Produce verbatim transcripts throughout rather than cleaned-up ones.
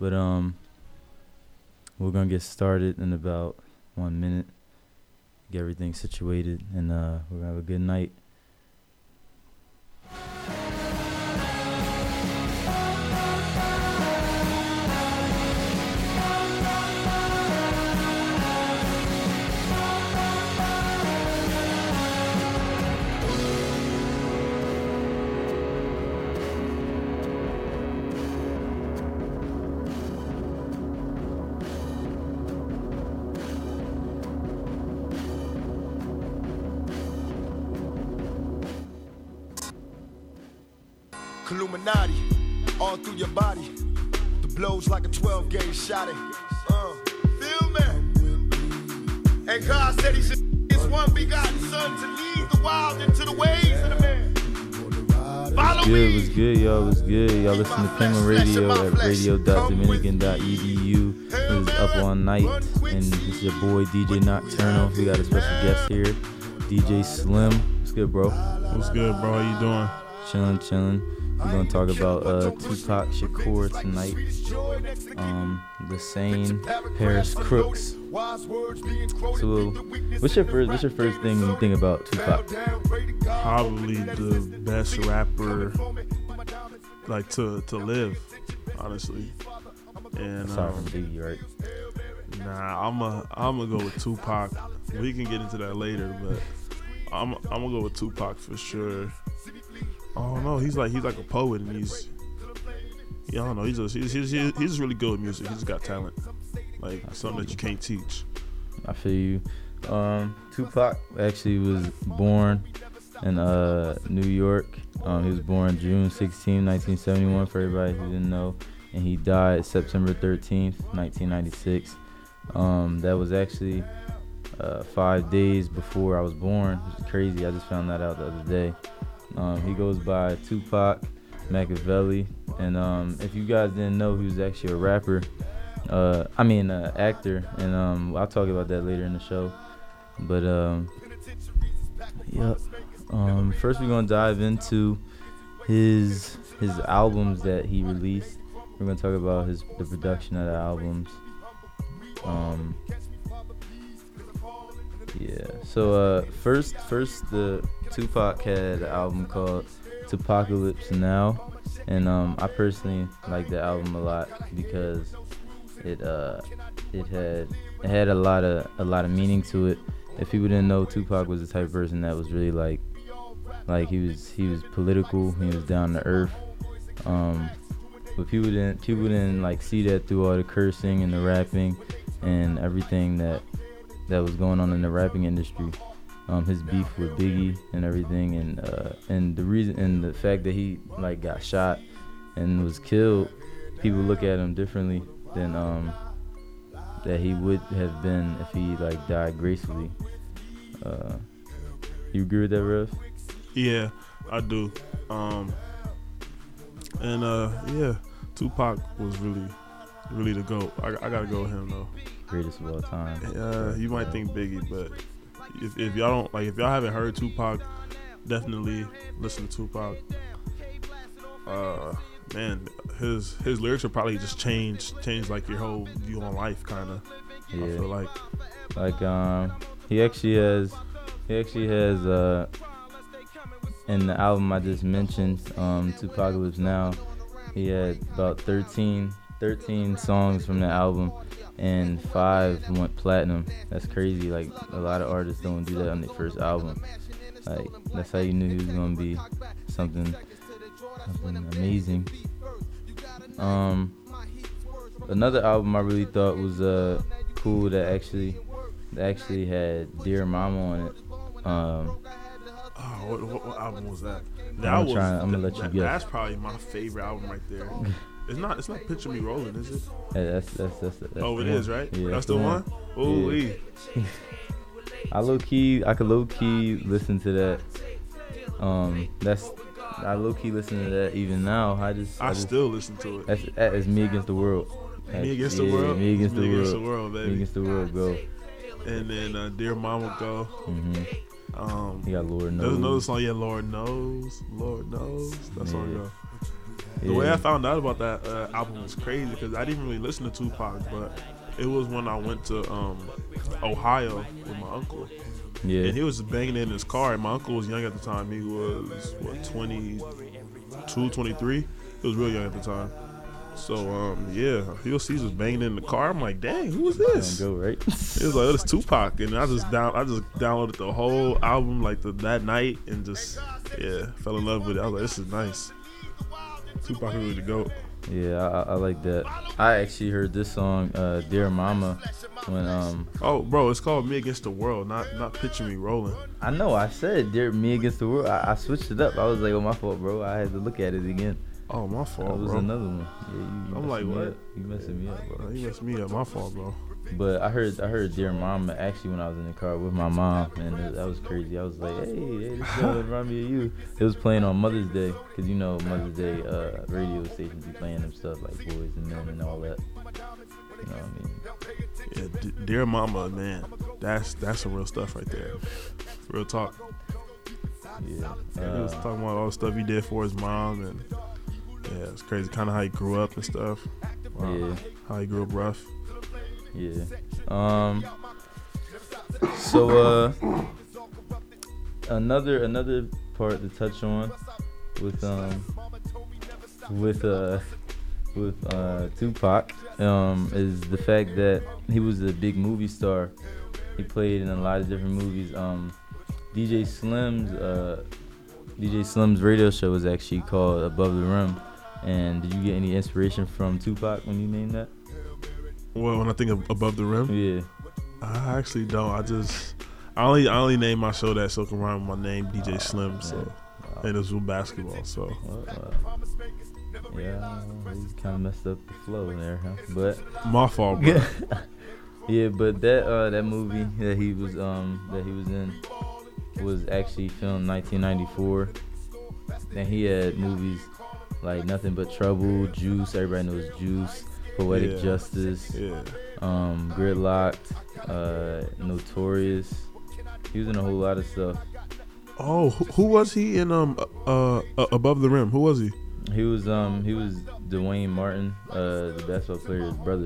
But um, we're gonna get started in about one minute. Get everything situated, and uh, we're gonna have a good night. Illuminati, all through your body. The blows like a twelve gauge shot it. Uh, feel me? And God said he should his one begotten son to lead the wild into the ways of the man. Follow What's good, me. what's good, y'all, what's good? Y'all listen to Penguin Radio at radio dot dominican dot e d u. This is Up All Night, and this is your boy D J Nocturnal. We got a special guest here, D J Slim. What's good, bro? What's good, bro? How you doing? Chilling, chilling. We're gonna talk about uh, Tupac Shakur tonight. Um, the Sane, Paris Crooks. So, what's your first? What's your first thing you think about Tupac? Probably the best rapper, like to to live, honestly. And Sorry, um, Biggie, right? nah, I'm a I'm gonna go with Tupac. We can get into that later, but I'm I'm gonna go with Tupac for sure. Oh no, he's like he's like a poet, and he's yeah, I don't know. He's just he's, he's he's just really good with music. He's just got talent, like something that you can't teach. I feel you. Um, Tupac actually was born in uh, New York. Um, he was born June sixteenth, nineteen seventy-one, for everybody who didn't know, and he died September thirteenth, nineteen ninety-six. Um, that was actually uh, five days before I was born, which is crazy. I just found that out the other day. Um, he goes by Tupac Machiavelli, and um, if you guys didn't know, he was actually a rapper. Uh, I mean, uh, actor, and um, I'll talk about that later in the show. But um, yep. Um, first, we're gonna dive into his his albums that he released. We're gonna talk about his the production of the albums. Um, yeah. So uh, first, first the Tupac had an album called Tupacalypse Now, and um, I personally like the album a lot because it uh, it had it had a lot of a lot of meaning to it. If people didn't know, Tupac was the type of person that was really like like he was he was political. He was down to earth. Um, but people didn't people didn't like see that through all the cursing and the rapping and everything that that was going on in the rapping industry. Um, his beef with Biggie and everything, and uh, and the reason and the fact that he like got shot and was killed, people look at him differently than um, that he would have been if he like died gracefully. Uh, you agree with that, Rev? Yeah, I do. Um, and uh, yeah, Tupac was really, really the GOAT. I, I gotta go with him though. Greatest of all time. Uh, you might think Biggie, but if, if y'all don't like, if y'all haven't heard Tupac, definitely listen to Tupac. Uh, man, his his lyrics will probably just change change like your whole view on life, kind of. Yeah. I feel like. Like um, he actually has, he actually has uh, in the album I just mentioned, um, Tupacalypse Now, he had about thirteen, thirteen songs from the album, and five went platinum. That's crazy. Like a lot of artists don't do that on their first album. Like that's how you knew he was gonna be something, something amazing. Um, another album I really thought was uh cool that actually that actually had Dear Mama on it. Um, Oh, what, what, what album was that? That I'm was. trying- I'm gonna let you that, guess. That's probably my favorite album right there. It's not. It's not Picture Me Rolling, is it? yeah, that's that's that's. that's oh, the it one. is, right? Yeah, that's the one. Ooh, Yeah. wee. I low key, I could low key listen to that. Um, that's I low key listen to that even now. I just, I, I just, still listen to it. That's, that is Me Against the World. That's, Me Against yeah, the World. Me Against the Me World. Against the World, baby. Me Against the World, go. And then uh, Dear Mama Go. Mhm. Um, You got Lord there's Knows. another song, yeah, Lord Knows, Lord Knows. That song Yeah. go. The way I found out about that uh, album was crazy because I didn't really listen to Tupac, but it was when I went to um, Ohio with my uncle. Yeah. And he was banging it in his car, and my uncle was young at the time. He was, what, twenty-two, twenty-three? He was real young at the time. So, um, yeah, Lil Caesar was banging in the car. I'm like, dang, who is this? Go, right? It was like, oh, it's Tupac. And I just down, I just downloaded the whole album like the, that night and just, yeah, fell in love with it. I was like, this is nice. Tupac is really the GOAT. Yeah, I, I like that. I actually heard this song, uh, Dear Mama, when um. Oh, bro, it's called Me Against the World, not not Picture Me Rolling. I know, I said Dear Me Against the World. I, I switched it up. I was like, oh, my fault, bro. I had to look at it again. Oh, my fault, that was bro. another one. Yeah, you, you I'm like, what? Up. You messing me up, bro. Oh, you messed me up. My fault, bro. But I heard I heard Dear Mama actually when I was in the car with my mom, and it, that was crazy. I was like, hey, hey, this girl remind me of you. It was playing on Mother's Day, because you know Mother's Day uh, radio stations be playing them stuff like Boys and Men and all that. You know what I mean? Yeah, D- Dear Mama, man, that's that's some real stuff right there. Real talk. Yeah. yeah Uh, he was talking about all the stuff he did for his mom, and yeah, it's crazy. Kind of how he grew up and stuff. Wow. Yeah. How he grew up rough. Yeah. Um. So uh, another another part to touch on with um with uh with uh Tupac um is the fact that he was a big movie star. He played in a lot of different movies. Um, D J Slim's uh D J Slim's radio show was actually called Above the Rim. And did you get any inspiration from Tupac when you named that? Well, when I think of Above the Rim, Yeah. I actually don't. I just I only I only named my show that so it can rhyme with my name, D J Oh, Slim. So man. Wow. and it was with basketball. So Well, uh, yeah, you kind of messed up the flow there, huh? But my fault, bro. yeah, but that uh, that movie that he was um that he was in was actually filmed nineteen ninety-four, and he had movies like Nothing But Trouble, Juice. Everybody knows Juice. Poetic Yeah. Justice. Yeah. Um, Gridlocked. Uh, Notorious. He was in a whole lot of stuff. Oh, who, who was he in um uh, uh Above the Rim? Who was he? He was um he was Dwayne Martin, uh, the basketball player's brother.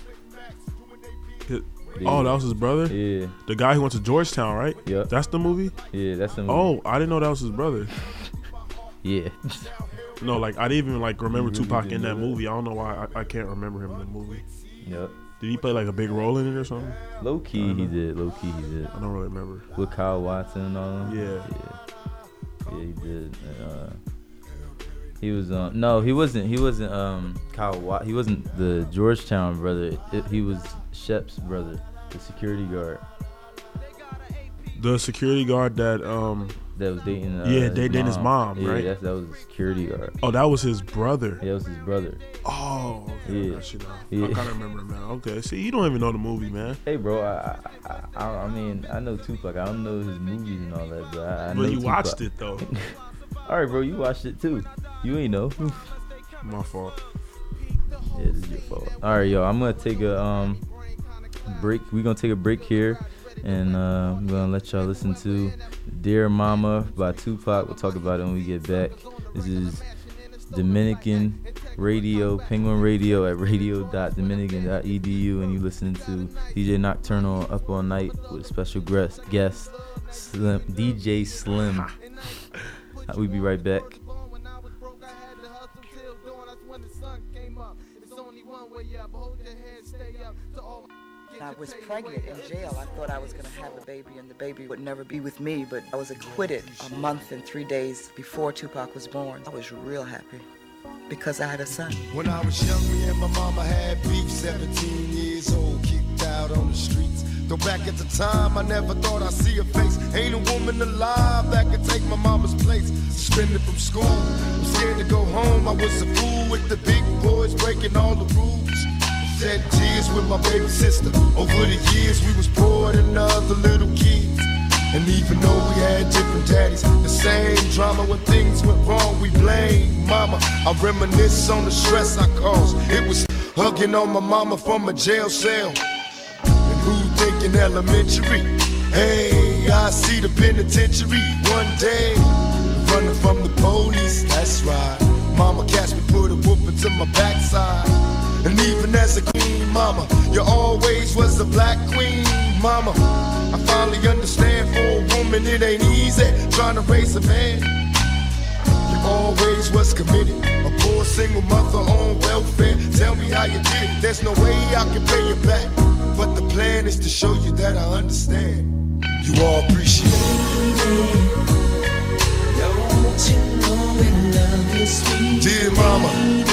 His- Yeah. Oh, that was his brother? Yeah, The guy who went to Georgetown, right? Yep. That's the movie? yeah, that's the movie. Oh, I didn't know that was his brother. Yeah. No, like I didn't even like remember You really Tupac didn't in that know that? movie. I don't know why I, I can't remember him in the movie. Yep. Did he play like a big role in it or something? Low key I he know. did. Low key he did. I don't really remember. With Kyle Watson and all them. Yeah. Yeah. Yeah, he did. Uh, he was um no, he wasn't. He wasn't um Kyle Wat. He wasn't the Georgetown brother. It, he was Shep's brother, the security guard The security guard that um that was dating. Uh, Yeah, they dating his mom, yeah, right? That's, that was the security guard. oh that was his brother. Yeah, that was his brother. Oh, okay, Yeah. I got you now. Yeah. I kind of remember him now. Okay, see, you don't even know the movie, man. Hey, bro. I I, I I mean I know Tupac. I don't know his movies and all that, but I, I know But you Tupac. watched it though. All right, bro. You watched it too. You ain't know. My fault. Yeah, this is your fault. All right, yo. I'm gonna take a um break. We're gonna take a break here, and uh, I'm gonna let y'all listen to "Dear Mama" by Tupac. We'll talk about it when we get back. This is Dominican Radio, Penguin Radio at radio dot dominican dot e d u, and you listening to D J Nocturnal Up All Night with a special guest, guest Slim, D J Slim. We'll be right back. I was pregnant in jail. I thought I was going to have a baby and the baby would never be with me, but I was acquitted a month and three days before Tupac was born. I was real happy because I had a son. When I was young, me and my mama had beef, seventeen years old, kicked out on the streets. Though back at the time, I never thought I'd see her face. Ain't a woman alive that could take my mama's place. Suspended from school, I'm scared to go home. I was a fool with the big boys breaking all the rules. Shed tears with my baby sister. Over the years, we was poor than other little kids. And even though we had different daddies, the same drama when things went wrong, we blame mama. I reminisce on the stress I caused. It was hugging on my mama from a jail cell. And who thinking elementary? Hey, I see the penitentiary one day. Running from the police, that's right. Mama catch me, put a whooping to my backside. And even as a queen, mama, you always was a black queen, mama. I finally understand for a woman it ain't easy trying to raise a man. You always was committed, a poor single mother on welfare. Tell me how you did it, there's no way I can pay you back. But the plan is to show you that I understand. You all appreciate it. Don't you know we love you, sweet dear mama,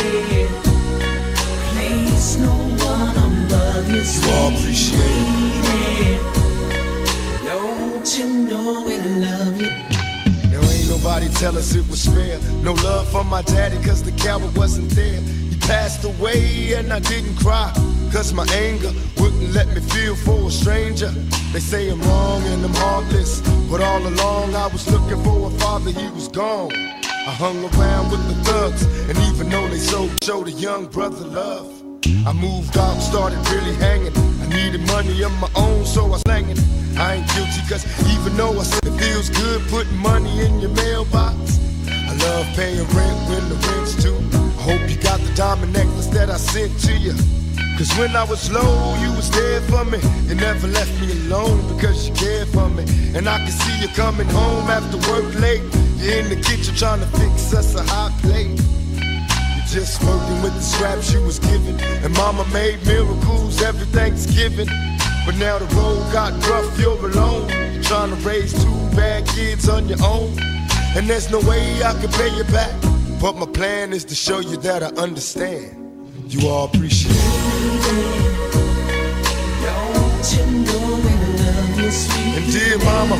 place no one above you, you all appreciate it. Don't you know we love you? There ain't nobody tell us it was fair. No love for my daddy cause the coward wasn't there. He passed away and I didn't cry cause my anger wouldn't let me feel for a stranger. They say I'm wrong and I'm heartless, but all along I was looking for a father, he was gone. I hung around with the thugs, and even though they so showed a young brother love, I moved out and started really hanging. I needed money of my own, so I was slanging. I ain't guilty cause even though I said it feels good putting money in your mailbox, I love paying rent when the rent's due. I hope you got the diamond necklace that I sent to you, cause when I was low, you was there for me. You never left me alone because you cared for me. And I can see you coming home after work late. You're in the kitchen trying to fix us a hot plate. You're just working with the scraps you was given. And mama made miracles every Thanksgiving. But now the road got rough, you're alone. You're trying to raise two bad kids on your own. And there's no way I can pay you back. But my plan is to show you that I understand. You all appreciate it. Don't you know we love you, sweet And dear mama,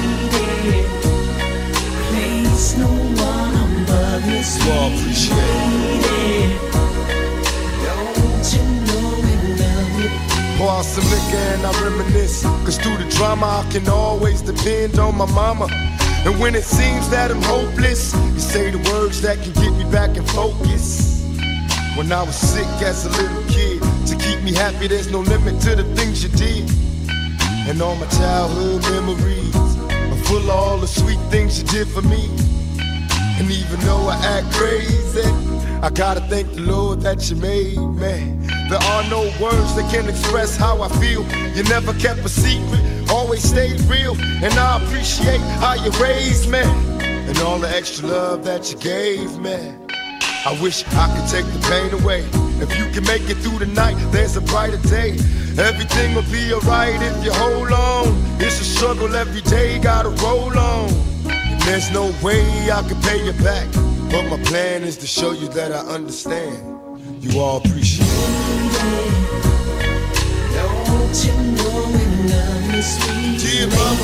place no one above you, you all appreciate it. Don't you know we love you? Pour out some liquor and I reminisce, cause through the drama I can always depend on my mama. And when it seems that I'm hopeless, you say the words that can get me back in focus. When I was sick as a little kid, to keep me happy there's no limit to the things you did. And all my childhood memories are full of all the sweet things you did for me. And even though I act crazy, I gotta thank the Lord that you made me. There are no words that can express how I feel. You never kept a secret, always stayed real. And I appreciate how you raised me, and all the extra love that you gave me. I wish I could take the pain away. If you can make it through the night, there's a brighter day. Everything will be alright if you hold on. It's a struggle every day, gotta roll on. And there's no way I can pay you back, but my plan is to show you that I understand. You all appreciate it. Don't you know we love you, sweet Dear mama,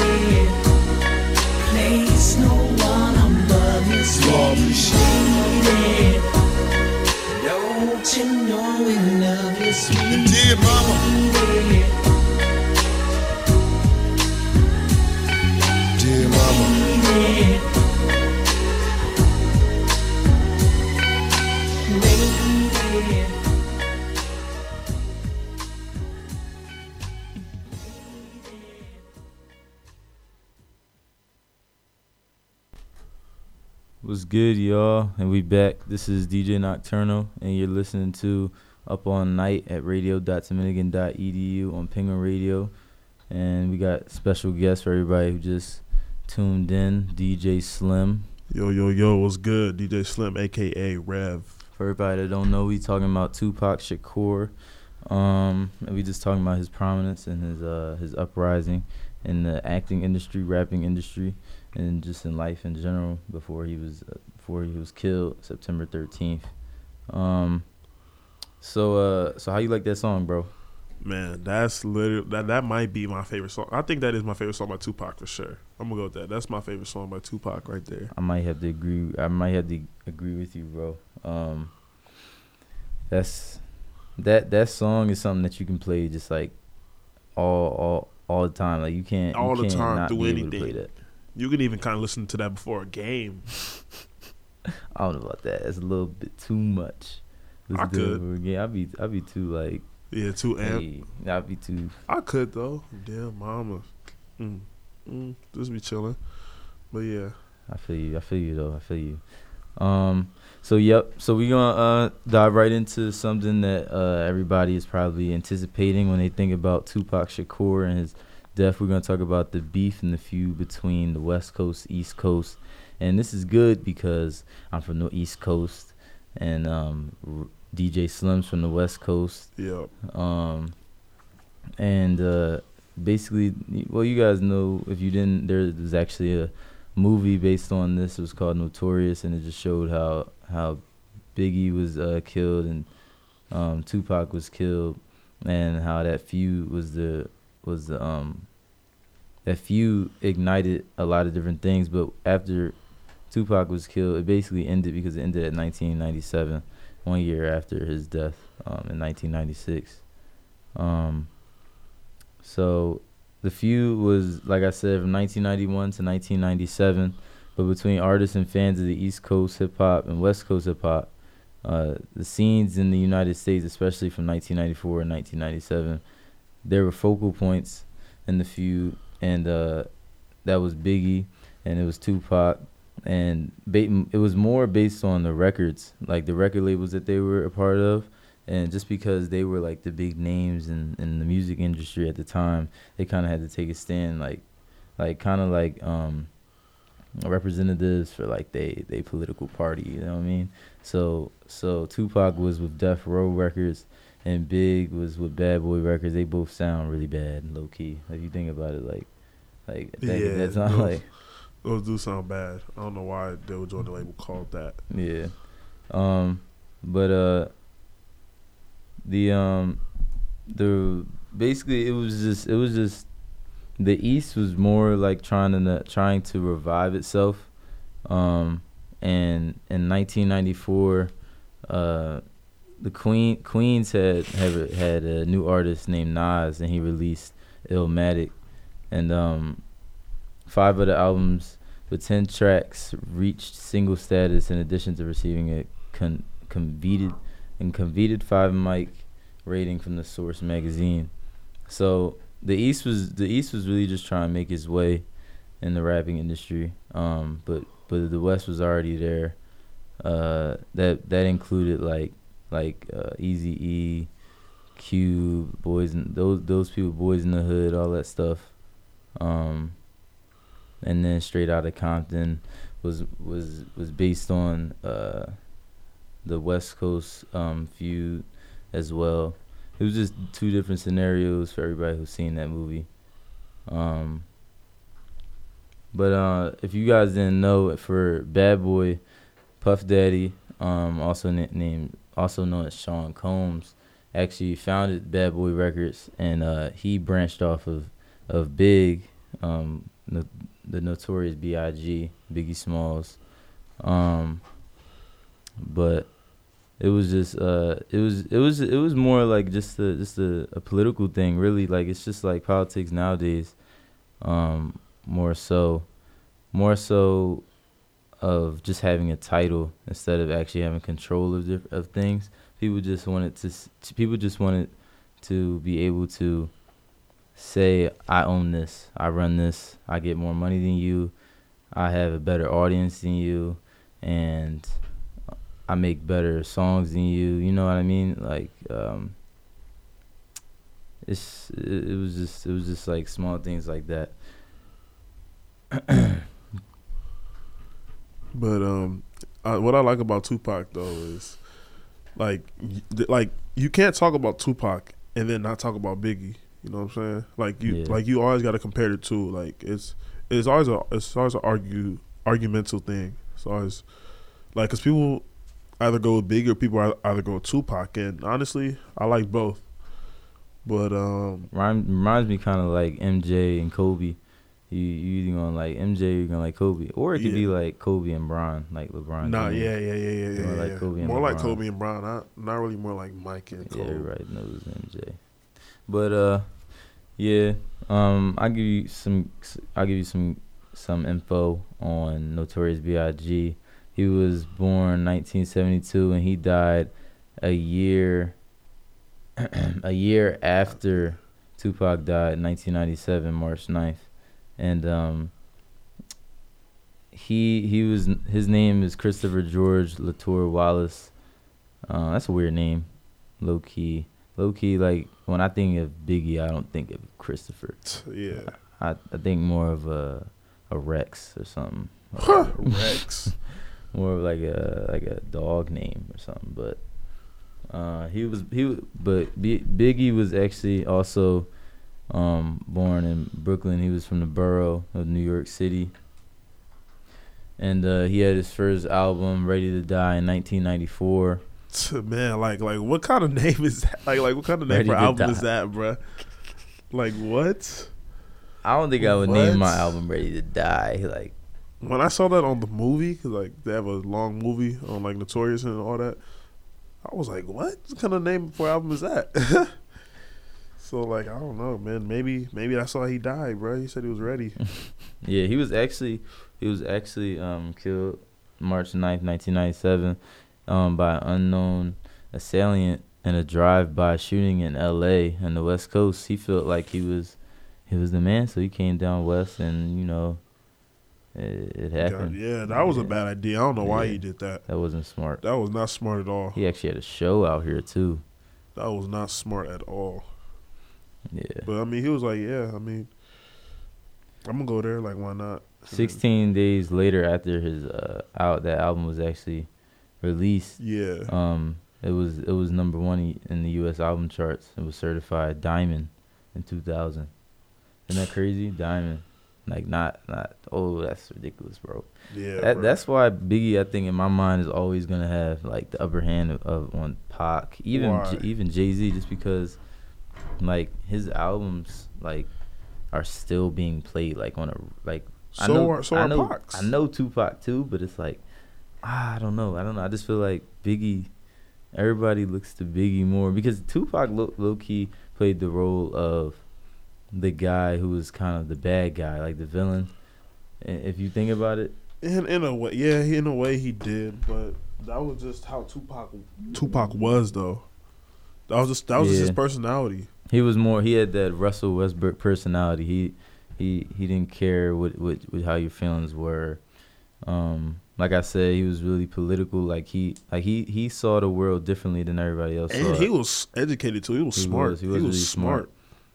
place no one above you, you all appreciate it. Don't you know we love you, sweet And dear mama, dear mama, What's good, y'all? And we back. This is D J Nocturnal, and you're listening to Up All Night at radio dot dominican dot e d u on Penguin Radio. And we got special guests for everybody who just tuned in, D J Slim. Yo, yo, yo, what's good? D J Slim, a k a. Rev. For everybody that don't know, we talking about Tupac Shakur. Um, and we just talking about his prominence and his uh, his uprising in the acting industry, rapping industry, and just in life in general before he was uh, before he was killed September thirteenth. Um, so uh, so how you like that song, bro? Man, that's literally that. That might be my favorite song. I think that is my favorite song by Tupac for sure. I'm gonna go with that. That's my favorite song by Tupac right there. I might have to agree. I might have to agree with you, bro. Um, that's that that song is something that you can play just like all all all the time. Like you can't All you the can't time, not do be able to anything. play that. You can even kind of listen to that before a game. I don't know about that. It's a little bit too much. I Listen to it could. over again. I'd be I'd be too like Yeah, too amp. hey, I'd be too. I could though. Damn, mama. Mm, mm, just be chilling. But yeah, I feel you. I feel you though. I feel you. Um, so yep. So we're gonna uh, dive right into something that uh, everybody is probably anticipating when they think about Tupac Shakur and his death. We're gonna talk about the beef and the feud between the West Coast, East Coast, and this is good because I'm from the East Coast, and um, R- D J Slim's from the West Coast. Yep. Um, and uh, basically, well, you guys know, if you didn't, there's actually a movie based on this. It was called Notorious, and it just showed how how Biggie was uh, killed and um, Tupac was killed, and how that feud was the was the um that feud ignited a lot of different things. But after Tupac was killed, it basically ended because it ended at nineteen ninety-seven, one year after his death um, in nineteen ninety-six. Um, so the feud was, like I said, from nineteen ninety-one to nineteen ninety-seven, but between artists and fans of the East Coast hip hop and West Coast hip hop, uh, the scenes in the United States, especially from nineteen ninety-four and nineteen ninety-seven, there were focal points in the feud, and uh, that was Biggie, and it was Tupac, and ba- it was more based on the records, like the record labels that they were a part of. And just because they were like the big names in, in the music industry at the time, they kind of had to take a stand, like, like kind of like um, representatives for like they they political party. You know what I mean? So so Tupac was with Death Row Records, and Big was with Bad Boy Records. They both sound really bad, low key. If you think about it, like like that, Yeah, that's not those, like those do sound bad. I don't know why they would join the label called that. yeah, um, but uh. The um, the basically it was just it was just the East was more like trying to trying to revive itself, um, and in nineteen ninety-four, uh, the Queen Queens had had had a new artist named Nas, and he released Illmatic, and um, five of the albums with ten tracks reached single status in addition to receiving a con- conveted and conveted five mic rating from the Source magazine. So the East was the East was really just trying to make its way in the rapping industry. Um, but but the West was already there. Uh, that that included like like uh, Eazy-E, Cube, Boys and those those people, Boys in the Hood, all that stuff. Um, and then Straight Outta Compton was was was based on uh, the West Coast um, feud as well. It was just two different scenarios for everybody who's seen that movie. Um, but uh, if you guys didn't know, for Bad Boy, Puff Daddy, um, also na- named also known as Sean Combs, actually founded Bad Boy Records, and uh, he branched off of of Big, um, no, the Notorious B I G, Biggie Smalls. Um, but it was just uh, it was it was it was more like just a just a, a political thing, really. Like it's just like politics nowadays, um, more so, more so of just having a title instead of actually having control of diff- of things. People just wanted to s- people just wanted to be able to say, I own this, I run this, I get more money than you, I have a better audience than you, and I make better songs than you. You know what I mean? Like, um, it's it, it was just it was just like small things like that. But um, I, what I like about Tupac though is like y- like you can't talk about Tupac and then not talk about Biggie. You know what I'm saying? Like you Yeah. like you always got to compare the two. Like it's it's always a it's always an argue argumental thing. It's always like because people either go with Biggie or people either go with Tupac. And honestly, I like both. But um, Rhyme, reminds me kind of like M J and Kobe. You you either gonna like M J or you gonna like Kobe, or it could Yeah. be like Kobe and Bron, like LeBron. nah, James. yeah, yeah, yeah, yeah, yeah. More like yeah. Kobe and more like LeBron. Kobe and Bron. Not not really more like Mike and Yeah, Kobe. everybody knows M J. But uh, yeah. Um, I will give you some. I'll give you some some info on Notorious B I G. He was born nineteen seventy-two and he died a year. a year after Tupac died, nineteen ninety-seven, March ninth, and um, he he was his name is Christopher George Latour Wallace. Uh, that's a weird name, low key. Low key, like when I think of Biggie, I don't think of Christopher. Yeah. I, I think more of a a Rex or something. Rex. More of like a like a dog name or something. But uh, he was he was, but B, Biggie was actually also um, born in Brooklyn. He was from the borough of New York City, and uh, he had his first album, Ready to Die, in nineteen ninety-four. Man, like like what kind of name is that? Like like what kind of name Ready for to album Die. is that, bruh? Like what? I don't think I would What? name my album Ready to Die. Like, When I saw that on the movie, cause like they have a long movie on like Notorious and all that, I was like, what? What kind of name for album is that? So like I don't know, man. Maybe maybe that's why he died, bro. He said he was ready. yeah, he was actually he was actually um, killed March ninth, nineteen ninety-seven, um, by an unknown assailant in a drive-by shooting in L A on the West Coast. He felt like he was he was the man, so he came down west, and you know, it, it happened. God, yeah, that was a bad idea. I don't know why Yeah. he did that. That wasn't smart. That was not smart at all. He actually had a show out here too. That was not smart at all. Yeah. But I mean, he was like, yeah, I mean, I'm gonna go there. Like, why not? Sixteen days later, after his uh, out, that album was actually released. Yeah. Um, it was it was number one in the U S album charts. It was certified diamond in two thousand. Isn't that crazy? Diamond, like not not. Oh, that's ridiculous, bro. Yeah. That, bro. that's why Biggie, I think, in my mind, is always gonna have like the upper hand of, of on Pac, even Why? J- even Jay Z, just because like his albums like are still being played like on a like. I So know, are- so I are know, Pac's. I know Tupac too, but it's like, ah, I don't know. I don't know. I just feel like Biggie, everybody looks to Biggie more because Tupac low, low key played the role of the guy who was kind of the bad guy, like the villain. And if you think about it, In in a way, yeah, in a way he did, but that was just how Tupac Tupac was though. That was just that was just his Yeah. personality. he was more. He had that Russell Westbrook personality. He he he didn't care what what, what how your feelings were. Um, like I said, he was really political. Like he like he he saw the world differently than everybody else. And saw he it. was educated too. He was He smart. was. He He was was, really smart.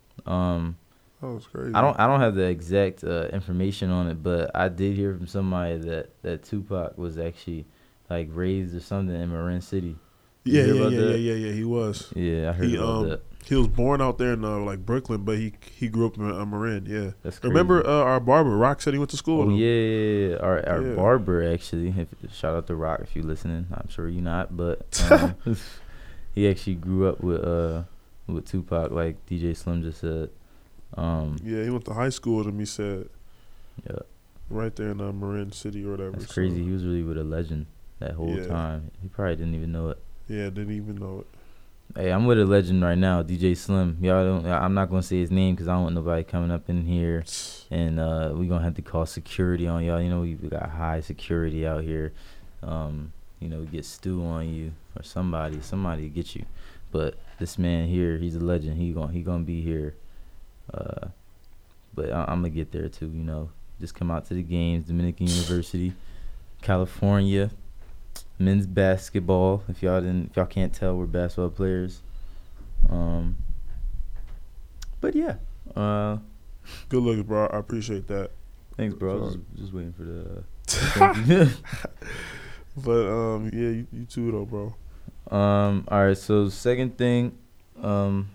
Um, That was crazy. I don't I don't have the exact uh, information on it, but I did hear from somebody that, that Tupac was actually like raised or something in Marin City. You Yeah, hear yeah, about yeah, that? yeah, yeah, yeah. He was. Yeah, I heard He about um that. he was born out there in uh, like Brooklyn, but he he grew up in uh, Marin. Yeah. That's crazy. Remember uh, our barber Rock said he went to school. Oh with him. yeah, yeah, yeah. Our our Yeah. barber actually. If, shout out to Rock if you're listening. I'm sure you're not, but um, he actually grew up with uh with Tupac, like D J Slim just said. Um, Yeah, he went to high school with him. He said yeah, right there in uh, Marin City or whatever. that's so, crazy. He was really with a legend that whole Yeah. time. He probably didn't even know it. Yeah, didn't even know it. Hey, I'm with a legend right now, D J Slim. Y'all don't. I'm not gonna say his name because I don't want nobody coming up in here, and uh, we gonna have to call security on y'all. You know, we got high security out here. Um, you know, get Stu on you or somebody. Somebody get you. But this man here, he's a legend. He gonna he gonna be here. Uh, but I, I'm gonna get there too. You know, just come out to the games, Dominican University, California. Men's basketball. If y'all didn't, if y'all can't tell, we're basketball players. Um, but yeah. Uh, Good looks, bro. I appreciate that. thanks, bro. I was just, just waiting for the. But um, yeah, you, you too though, bro. um. All right. So second thing, um,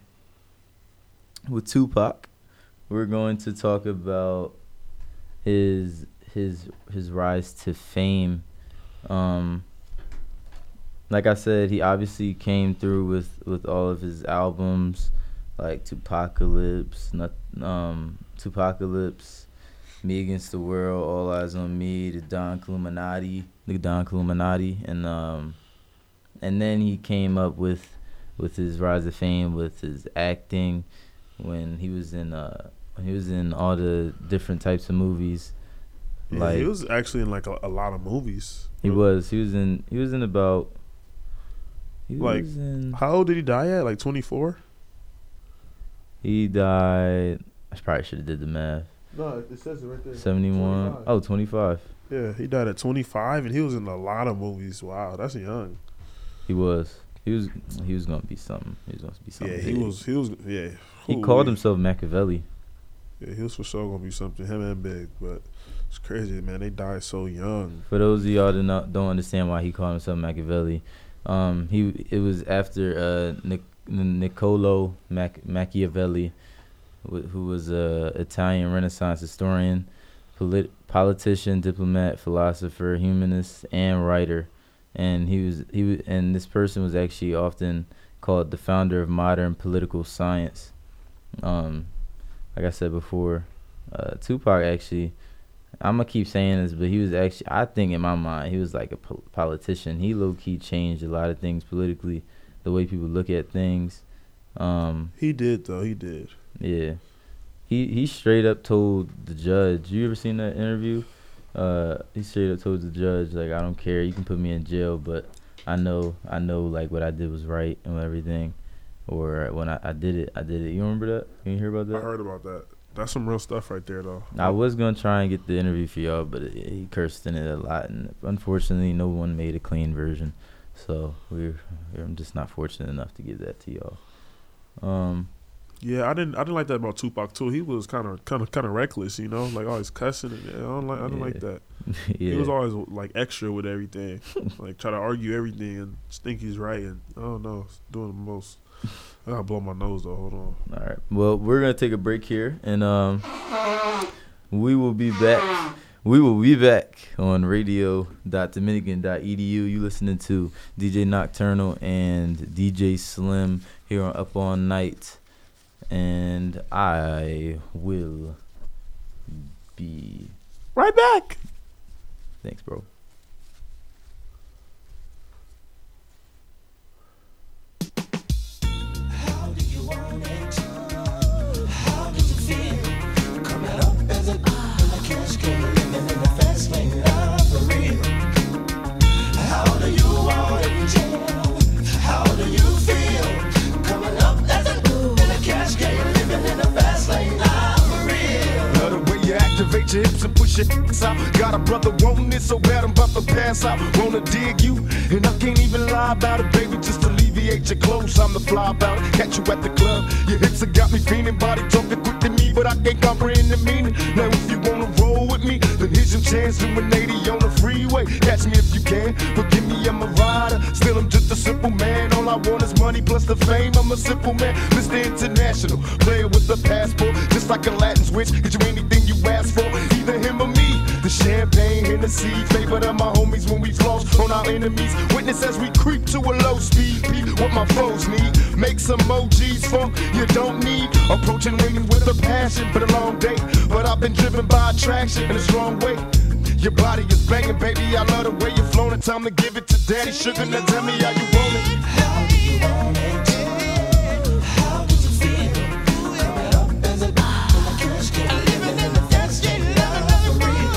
with Tupac, we're going to talk about his his his rise to fame. Um. Like I said, he obviously came through with, with all of his albums, like Tupacalypse, not, um, Tupacalypse, Me Against the World, All Eyes on Me, the Don Illuminati, the Don Illuminati, and um, and then he came up with with his rise of fame with his acting, when he was in uh when he was in all the different types of movies. Yeah, Like he was actually in like a, a lot of movies. he was he was in he was in about. He Like, was in, How old did he die at? Like twenty-four? he died. I probably should have did the math. No, it says it right there. seventy-one. Oh, twenty-five. Yeah, he died at twenty-five, and he was in a lot of movies. Wow, that's young. He was. He was. He was gonna be something. He was gonna be something. Yeah, he big. was. He was. Yeah. He Ooh, called wee. himself Machiavelli. Yeah, he was for sure gonna be something. Him and Big, but it's crazy, man. They died so young. For those of y'all that not, don't understand why he called himself Machiavelli, um, he it was after uh, Nic- Niccolo Mac- Machiavelli, wh- who was a Italian Renaissance historian, polit- politician, diplomat, philosopher, humanist, and writer. And he was he was, and this person was actually often called the founder of modern political science. Um, like I said before, uh, Tupac actually, I'm gonna keep saying this, but he was actually, I think in my mind, he was like a po- politician. He low key changed a lot of things politically, the way people look at things. Um, He did though. He did. yeah, he he straight up told the judge. You ever seen that interview? Uh, he straight up told the judge, like, I don't care, you can put me in jail, but I know, I know, like, what I did was right and everything. Or when I, I did it, I did it. You remember that? Can you hear about that? I heard about that. That's some real stuff right there, though. I was gonna try and get the interview for y'all, but it, he cursed in it a lot, and unfortunately, no one made a clean version. So we're, we're I'm just not fortunate enough to get that to y'all. Um, Yeah, I didn't. I didn't like that about Tupac too. He was kind of, kind of, kind of reckless, you know, like always cussing. And, I don't like. I don't Yeah. like that. yeah, He was always like extra with everything, like try to argue everything and just think he's right. And I don't know, doing the most. I gotta blow my nose though. Hold on. all right. Well, we're gonna take a break here, and um, we will be back. We will be back on radio dot dominican dot e d u. You listening to D J Nocturnal and D J Slim here on Up All Night. And I will be Right back. Thanks, bro. How do you want it? How does it feel? Coming up as an eye in a cash game, living in the fast lane, love for real. How do you want it, yeah? How do you feel? Coming up as an eye in a cash game, living in the fast lane, love for real. Love the way you activate your hips and push your hips out. Got a brother wanting it so bad I'm about to pass out. Wanna dig you, and I can't even lie about it, baby. Just alleviate your clothes, I'm the fly about it. Catch you at the club, your hips have got me feeling. Body talking quick to me, but I can't comprehend the meaning. Now if you wanna roll with me, then here's your chance. Doing eighty on the freeway. Catch me if you can, but give me I'm a rider. Still I'm just a simple man. All I want is money plus the fame. I'm a simple man, Mister International, player with a passport, just like a Latin switch. Get you anything you ask for, either him or me. The champagne, Hennessy, favorite of my homies when we floss on our enemies. Witness as we creep to a low speed. Beat what my foes need. Make some emojis funk you don't need. Approaching women with a passion, but a long day. But I've been driven by attraction in a strong way. Your body is banging, baby. I love the way you're flowing. It's time to give it to Daddy Sugar. Now tell me how you want it. How do you want it? How does it feel? Coming up as an eye in a cash game, living in the fast lane, love for real.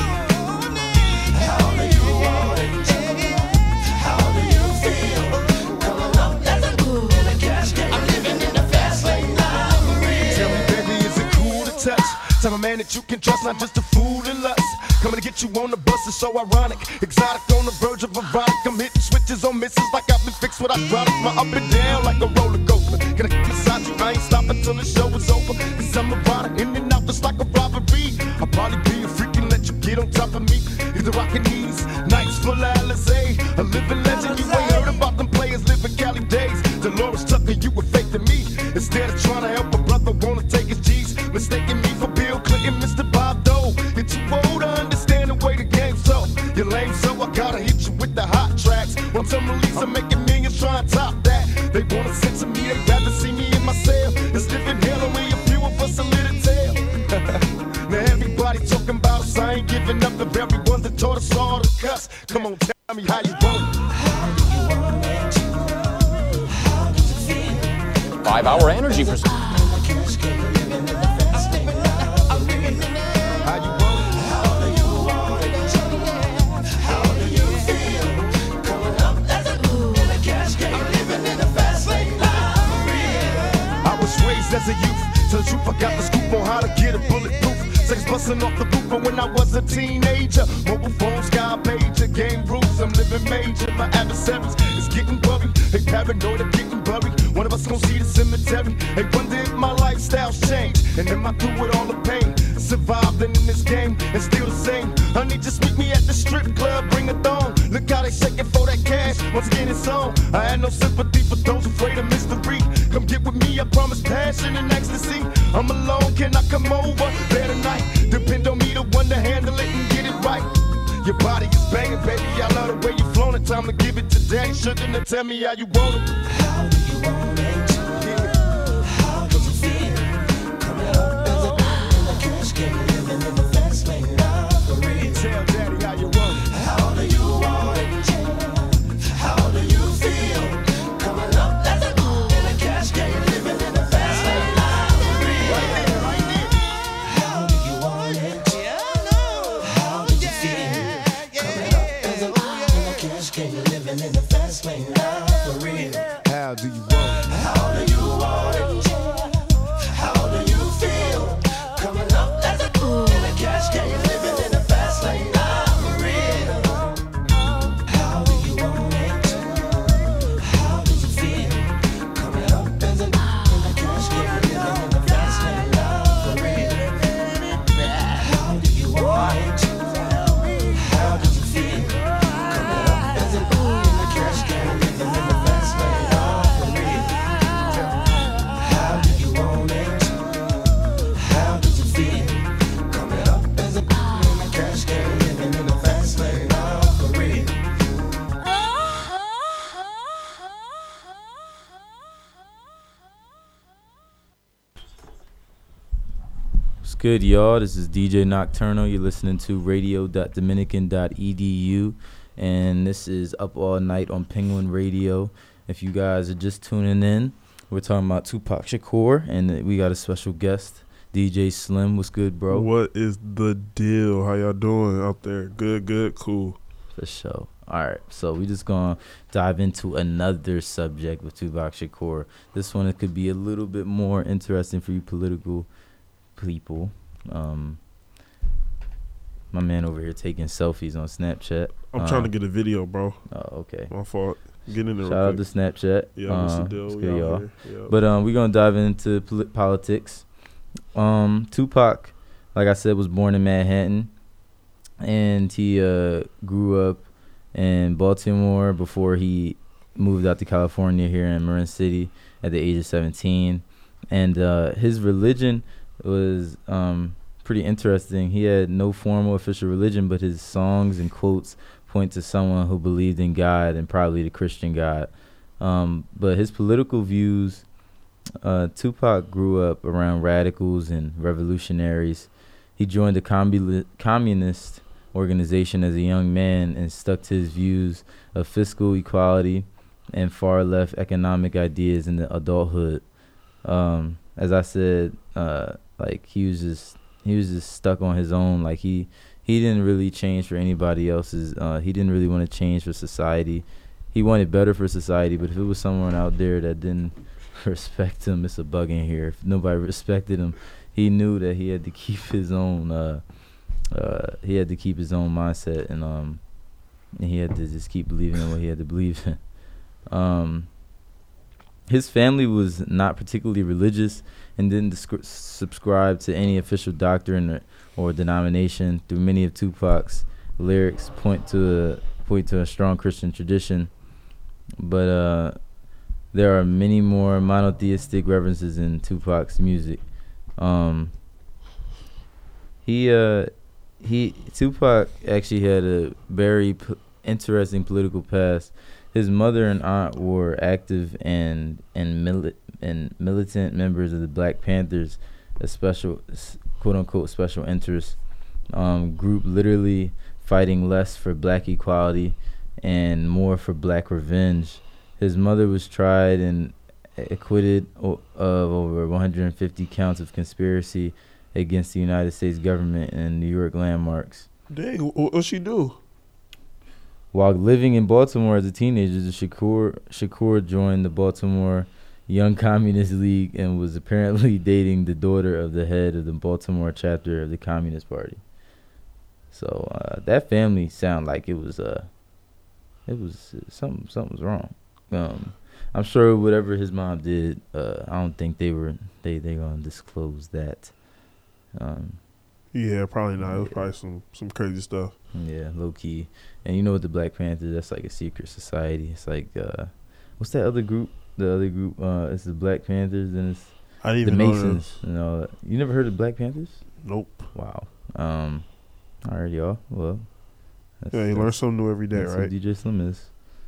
How do you want it? How do you feel? Coming up as an eye in a cash game, living in the fast lane, love for real. Tell me, baby, is it cool to touch? Type of man that you can trust, not just a fool in lust. Coming to get you on the bus is so ironic. Exotic on the verge of erotic. I'm hitting switches on misses like I've been fixed with hydraulics. My up and down like a roller coaster. Can I get beside you? I ain't stopping till the show is over. Cause I'm a rider in and out just like a robbery. I'll probably be a freak and let you get on top of me. Either rockin' these nights full of Alizé. A living legend, you ain't heard about them players living Cali days. Dolores Tucker, you were fake to me. Instead of trying to help a brother, wanna take his G's. Mistaking me for Bill Clinton, Mister Bob Dole. You're too old to understand the way the game's so. You're lame, so I gotta hit you with the hot tracks. Once I'm released, I'm making millions trying to top that. They wanna censor me, they'd rather see me in my cell. It's living hell, only a few of us a little tale. Now everybody talking about us, I ain't giving up the very ones that taught us all to cuss. Come on, tell me how you want it. How do you want it? How does it feel? Five hour energy for How do you want it? How do you want it? How do you feel? Coming up as a ooh in a cash game, living in the fast lane, love for real. I was raised as a youth. Tell the truth, I got the scoop on how to get a bulletproof. Sex busting off the roof, but when I was a a teenager. Mobile phone, sky pager, game rules, I'm living major. My adversaries is getting worried. They paranoid, I'm getting buried. One of us gon' see the cemetery. They wonder if my lifestyle's changed, and am I through with all the pain? Survived in this game and still the same. Honey, just meet me at the strip club, bring a thong. Look how they shaking for that cash. Once again, it's on. I had no sympathy for those afraid of mystery. Come get with me, I promise passion and ecstasy. I'm alone, can I come over? Better night. Depend on me, the one to handle it and get it right. Your body is banging, baby. I love the way you flown it. Time to give it to daddy. Shouldn't have tell me how you want it. How do you want it? How does it feel? Coming up as a dime in the cash game, living in the fast lane, not for real. Tell daddy how you want it. How do you want it? How do you feel? Coming up as a dime in the cash game, living in the fast lane, not for real. Right there, right there. How do you want it? How does it feel? Coming up as a dime in the cash game, living in the fast lane, not for real. How do you want it? How do you want it? How do you feel? Coming up as a cool in a cash game, living in the fast lane, not for real. How do you want it? How does it feel? Coming up as a cool in a cash game, living in the fast lane, not for real. How do you want it? How does it feel? Coming up as a cool in a cash game, living in the fast lane, not for real. How do you want it? How does it feel? Coming up as a cool in a cash game, living in the fast lane, not for real. What's good, y'all? This is D J Nocturno. You're listening to radio dot dominican dot e d u, and this is Up All Night on Penguin Radio. If you guys are just tuning in, we're talking about Tupac Shakur, and we got a special guest, D J Slim. What's good, bro? What is the deal? How y'all doing out there? Good, good, cool. For sure. All right, so we just gonna dive into another subject with Tupac Shakur. This one, it could be a little bit more interesting for you political people. Um, my man over here taking selfies on Snapchat. I'm Uh, trying to get a video, bro. Oh, okay. My fault. Get in there. Shout real out to quick. Snapchat. Yeah, what's the Uh, deal? what's We good, out y'all. here. Yeah. But um, we're gonna dive into poli- politics. Um, Tupac, like I said, was born in Manhattan, and he uh grew up in Baltimore before he moved out to California here in Marin City at the age of seventeen. And uh, his religion was um pretty interesting. He had no formal official religion, but his songs and quotes point to someone who believed in God, and probably the Christian God. Um, but his political views, uh, Tupac grew up around radicals and revolutionaries. He joined the commu- communist organization as a young man and stuck to his views of fiscal equality and far-left economic ideas in the adulthood. Um, as I said, uh, like he was just he was just stuck on his own. Like he he didn't really change for anybody else's. Uh, he didn't really want to change for society. He wanted better for society, but if it was someone out there that didn't respect him, it's a bug in here. If nobody respected him, he knew that he had to keep his own. Uh, uh, he had to keep his own mindset, and um, and he had to just keep believing in what he had to believe in. Um, his family was not particularly religious and didn't descri- subscribe to any official doctrine or, or denomination. Through many of Tupac's lyrics, point to a, point to a strong Christian tradition, but uh, there are many more monotheistic references in Tupac's music. Um, he uh, he Tupac actually had a very p- interesting political past. His mother and aunt were active and and, mili- and militant members of the Black Panthers, a special, quote unquote, special interest um, group, literally fighting less for black equality and more for black revenge. His mother was tried and acquitted o- of over one hundred fifty counts of conspiracy against the United States government and New York landmarks. Dang, what what she do? While living in Baltimore as a teenager, Shakur Shakur joined the Baltimore Young Communist League and was apparently dating the daughter of the head of the Baltimore chapter of the Communist Party. So uh, that family sound like it was uh, it was uh, something something was wrong. Um, I'm sure whatever his mom did, uh, I don't think they were they they gonna disclose that. Um, Yeah, probably not. It was Yeah. probably some some crazy stuff. yeah, low key. And you know what the Black Panthers? That's like a secret society. It's like uh, what's that other group? The other group, uh, it's the Black Panthers and it's I didn't the even know Masons. this. You know, you never heard of Black Panthers? Nope. Wow. Um, all right, y'all. Well, that's, Yeah, you learn something new every day, that's who right? D J Slim is.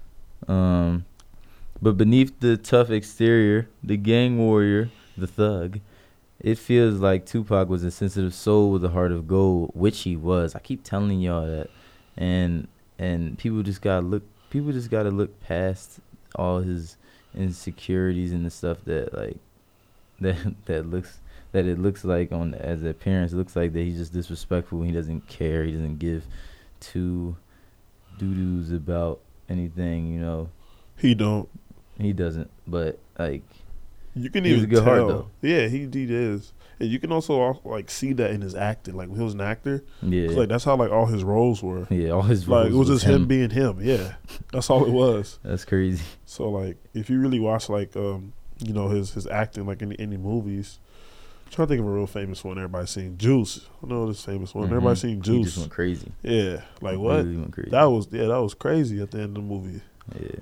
Um, but beneath the tough exterior, the gang warrior, the thug, it feels like Tupac was a sensitive soul with a heart of gold, which he was. I keep telling y'all that, and and people just gotta look. People just gotta look past all his insecurities and the stuff that like that that looks that it looks like on as an appearance. It looks like that he's just disrespectful. He doesn't care. He doesn't give two doo-doos about anything. You know, He don't. he doesn't. But like, You can He was even a good heart, tell. though. Yeah, he, he is. And you can also al- like see that in his acting. Like when he was an actor, yeah, it's like that's how like all his roles were. yeah, all his Like roles it was just him. him. being him. Yeah, that's all it was. That's crazy. So like if you really watch like um you know his his acting like in any movies, I'm trying to think of a real famous one. Everybody's seen Juice. I know this famous one. Mhm. Everybody's seen He Juice. just went crazy. Yeah, like what? Really went crazy. That was yeah, that was crazy at the end of the movie. Yeah.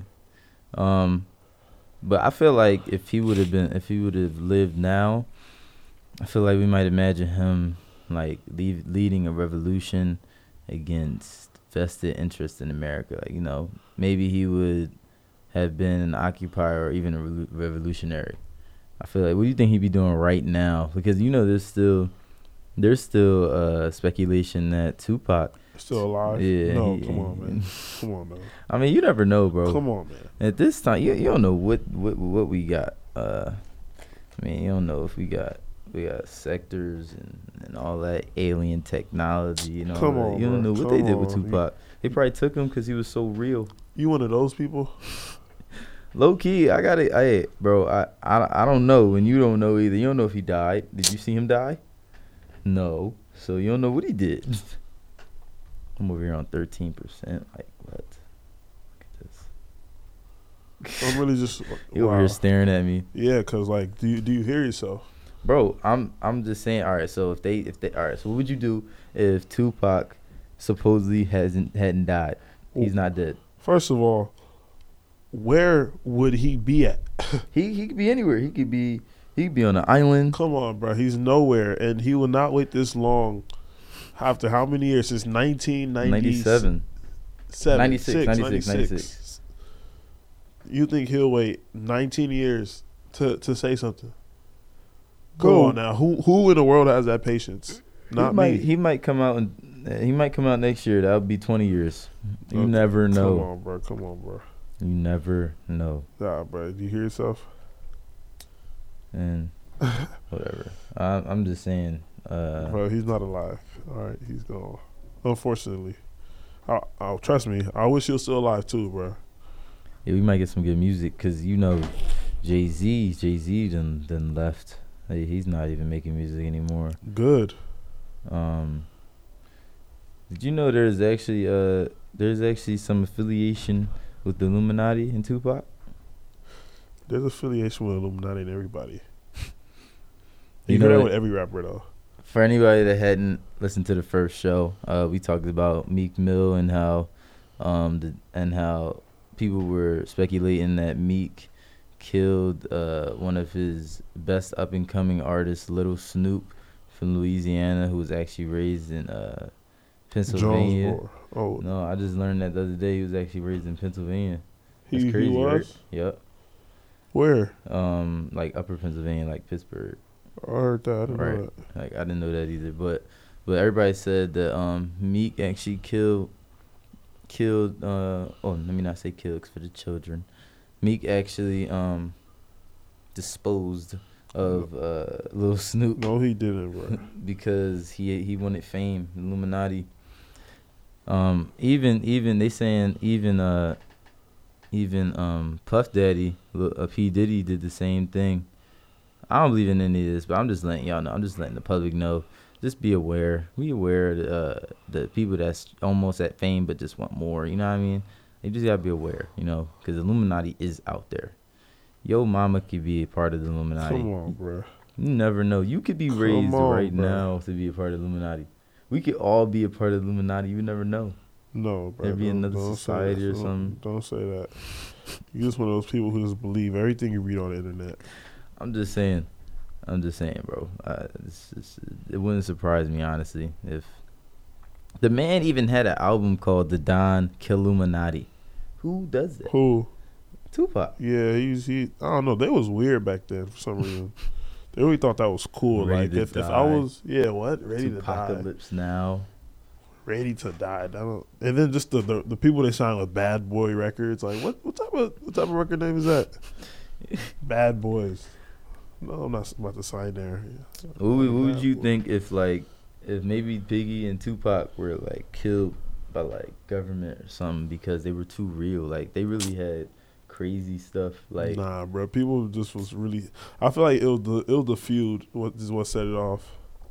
Um, but I feel like if he would have been, if he would have lived now, I feel like we might imagine him like leave, leading a revolution against vested interest in America. Like, you know, maybe he would have been an occupier or even a revolu- revolutionary. I feel like, what do you think he'd be doing right now? Because you know, there's still, there's still uh, speculation that Tupac. Still alive? Yeah. No, he- come on, man. Come on, man. I mean, you never know, bro. Come on, man. At this time, you you don't know what what what we got. Uh, I mean, you don't know if we got we got sectors and, and all that alien technology. You know, Come on, you don't bro. know what they Come did with on. Tupac. They probably took him because he was so real. You one of those people? Low key, I got it. Hey, bro, I, I I don't know, and you don't know either. You don't know if he died. Did you see him die? No. So you don't know what he did. I'm over here on thirteen percent. Like what? Look at this. I'm really just You over wow. here staring at me. Yeah, cause like, do you do you hear yourself? Bro, I'm I'm just saying. All right, so if they if they all right, so what would you do if Tupac supposedly hasn't hadn't died? He's not dead. First of all, where would he be at? He he could be anywhere. He could be he could be on an island. Come on, bro. He's nowhere, and he will not wait this long. After how many years? Since nineteen ninety-seven. ninety-seven. ninety-six, ninety-six, ninety-six, ninety-six. You think he'll wait nineteen years to, to say something? Come Bro. on now. Who who in the world has that patience? Not he might me. he might come out and uh, he might come out next year. That would be twenty years. You Okay, never Come know. on, bro. Come on, bro. You never know. Nah, bro. Do you hear yourself? And whatever. I, I'm just saying. Uh, Bro, he's not alive. All right, he's gone. Unfortunately. I, I, trust me, I wish he was still alive too, bro. Yeah, we might get some good music because you know, Jay Z, Jay Z done done left. Like, he's not even making music anymore. Good. Um, did you know there's actually uh there's actually some affiliation with the Illuminati and Tupac? There's affiliation with Illuminati and everybody. You You, know know that what? with every rapper though. For anybody that hadn't listened to the first show, uh, we talked about Meek Mill and how um the, and how people were speculating that Meek killed uh one of his best up and coming artists, Little Snoop from Louisiana, who was actually raised in uh Pennsylvania. Jonesboro. Oh, No, I just learned that the other day he was actually raised in Pennsylvania. he, That's crazy, he was? right? Yep. Where? Um, like Upper Pennsylvania, like Pittsburgh. I heard that. I didn't know Right. that. Like I didn't know that either, but but everybody said that um Meek actually killed killed uh oh let me not say killed 'cause for the children. Meek actually um disposed of uh Lil Snoop No, he didn't, bro. because he he wanted fame, Illuminati. Um even even they saying even uh even um Puff Daddy, Lil- uh, P Diddy did the same thing. I don't believe in any of this, but I'm just letting y'all know. I'm just letting the public know just be aware. Be aware of uh, the people that's almost at fame but just want more. You know what I mean? You just gotta be aware, you know, because Illuminati is out there. Yo mama could be a part of the Illuminati. Come on, bro. You never know. You could be raised Come on, right bro. now to be a part of the Illuminati. We could all be a part of the Illuminati. You never know. No, bro. There'd be don't- another don't say society that. or Don't- something. Don't say that. You're just one of those people who just believe everything you read on the internet. I'm just saying. I'm just saying, bro. Uh, it's, it's, it wouldn't surprise me, honestly, if the man even had an album called The Don Killuminati. Who does that? Who? Tupac. Yeah, he's he. I don't know. They was weird back then for some reason. They really thought that was cool. Ready like to if, if I Die. was, yeah, what? Ready to die. Tupacalypse Now. Ready to die. I don't. And then just the, the the people they signed with Bad Boy Records. Like what? What type of what type of record name is that? Bad Boys. No, I'm not about to sign there. What would, what would Bad you Boy. think if like if maybe Biggie and Tupac were like killed by like government or something because they were too real? Like they really had crazy stuff. Like Nah, bro. People just was really. I feel like it was the it was the feud. What is what set it off?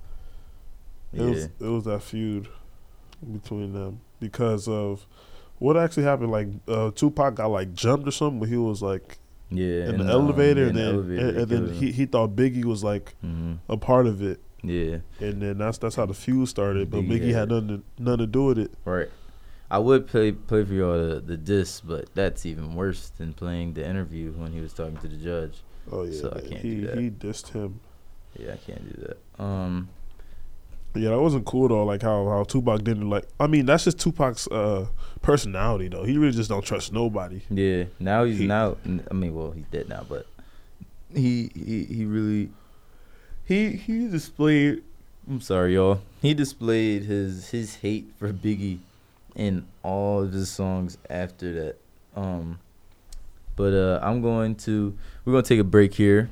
It yeah, was it was that feud between them because of what actually happened. Like uh, Tupac got like jumped or something, but he was like yeah, in the um, elevator, yeah, and in the then elevator, and, they and then killed he, him. he thought Biggie was like Mhm. a part of it, Yeah, and then that's that's how the feud started. But Biggie Biggie had had- nothing to, nothing to do with it. right. I would play play for y'all the, the disc, but that's even worse than playing the interview when he was talking to the judge. Oh yeah, So I man. can't he do that. he dissed him. Yeah, I can't do that. Um, Yeah, that wasn't cool though. Like how how Tupac didn't like. I mean, that's just Tupac's uh, personality though. He really just don't trust nobody. yeah. Now he's He- now. I mean, well, he's dead now, but he he he really he he displayed. I'm sorry, y'all. He displayed his his hate for Biggie in all of his songs after that. Um, but uh, I'm going to we're gonna take a break here.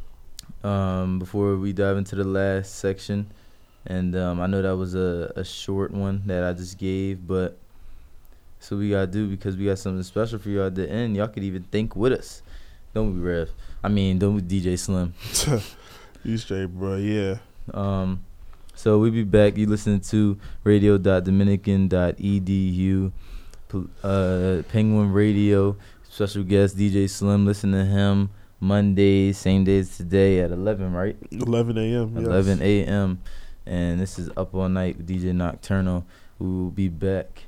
Um, before we dive into the last section, and um, I know that was a, a short one that I just gave, but that's what we gotta do because we got something special for y'all at the end. Y'all could even think with us. Don't be Rev. I mean, don't be D J Slim. You straight, bro. Yeah. Um, so we'll be back. You listening to radio dot dominican dot e d u, uh, Penguin Radio. Special guest D J Slim. Listen to him Mondays, same day as today at eleven, right? eleven a.m. Yes. eleven a.m. And this is Up All Night with D J Nocturnal. We will be back.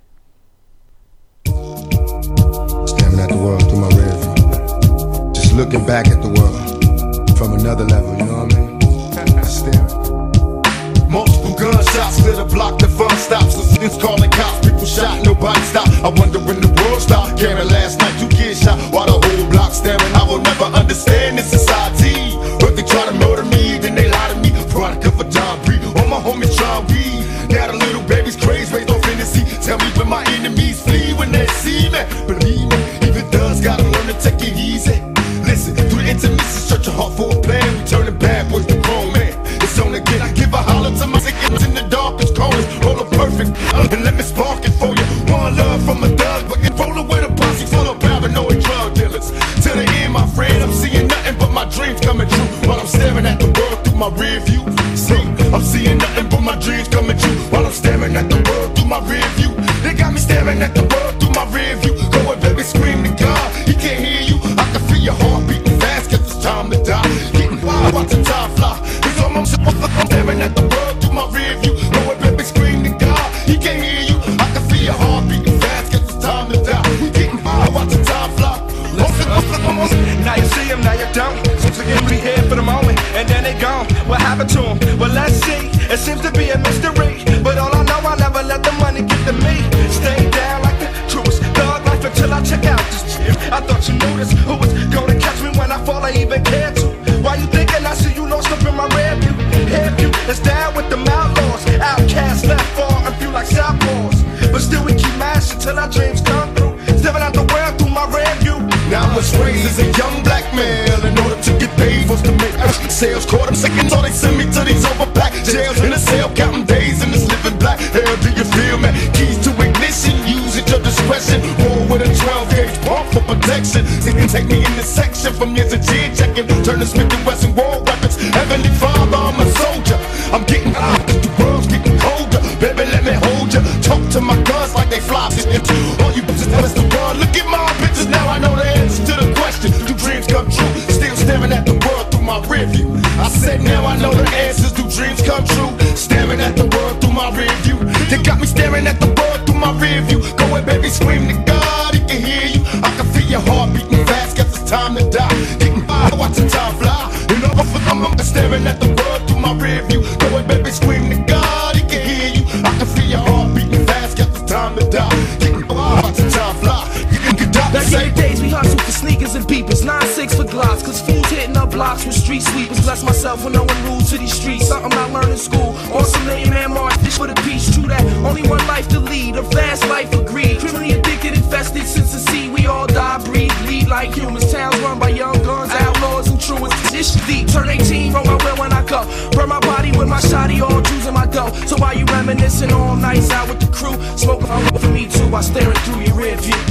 Staring at the world through my rear view. Just looking back at the world from another level, you know what I mean? Staring. Multiple gunshots, clear the block, the fun stops. It's calling cops, people shot, nobody stopped. I wonder when the world stopped. Cameron last night, two kids shot, while the whole block staring. I will never understand this society. But they try to murder me, then they lie to me. Product of a John Breed, all my homies try weed. Now the little baby's crazy, raised on fantasy. Tell me when my enemies flee when they see me. Believe me, even thugs gotta learn to take it easy. Listen, through the intimacy, search your heart for a plan. We turning bad boys to grown man. It's on again, I give a holler to my sickness in the darkest corners. Roll a perfect up and let me spark it for you. One love from a thug, but you rollin' with a posse full of paranoid drug dealers. To the end, my friend, I'm seeing nothing but my dreams coming true. While I'm staring at the world through my rear view. See, I'm seeing nothing but my dreams coming true. While I'm staring at the world through my rear view. They got me staring at the world through my rear view. Go and baby, scream to God, he can't hear you. I can feel your heart beating fast, cause it's time to die. Getting wild, watching time fly. It's on my I'm staring at the world through my rear view. Go and baby, scream to God, he can't hear you. I can feel your heart beating fast, cause it's time to die. We getting wild, watching time fly. Now you see him, now you don't. Seems like we here for the moment, and then they gone. What happened to him? Well, let's see. It seems to be a mystery, but all I know, I never let the money get to me. Stay down like the truest thug life until I check out this shit. I thought you knew this. Who was gonna catch me when I fall? I even cared to. Why you thinking I see you lost up in my rear view? Head view is down with the outlaws. Outcasts left far and few like southpaws. But still we keep mashing till our dreams come through. Stepping out the world through my rear view. Now I was raised as a young black male. In order to get paid, forced to make sales. Caught them second, so they send me to these overpacked jails. In a cell, counting days in this living black. Hell, do you feel me? Keys to ignition, use at your discretion. Roll with a twelve gauge pump for protection. They can take me in this section from years of G checking. Turn the Smith and Wesson war weapons. Heavenly Father, I'm a soldier. I'm getting out of the world. to my guns like they flop. All you bitches tell us the world. Look at my pictures, now I know the answer to the question. Do dreams come true? Still staring at the world through my rear view. I said now I know the answers. Do dreams come true? Staring at the world through my rear view. They got me staring at the world through my rear view. Go ahead, baby, scream to God, he can hear you. I can feel your heart beating fast, guess it's time to die. Getting by, watching time fly. And all of them, I'm staring at the world through my rear view. Go ahead, baby, scream to God, he can hear you. I can feel your heart beating fast, guess it's time to die. Getting by, watching time fly. You can get out. Back in the days, we hustled for sneakers and beepers, nine six for glocks, cause fools hitting up blocks with street sweepers. Bless myself when no one rules to these streets. Something I learned in school. On some lame man march, this for the peace. True that, only one life to lead, a fast life of greed. Criminally addicted, infested since the sea. We all die, breathe, lead like humans. Towns run by young guns, outlaws and truants. This shit deep, turn eighteen, roll my wheel when I go. Burn my body with my shotty, all Jews in my dough. So while you reminiscing all nights out with the crew, smoking for me too while staring through your rear view.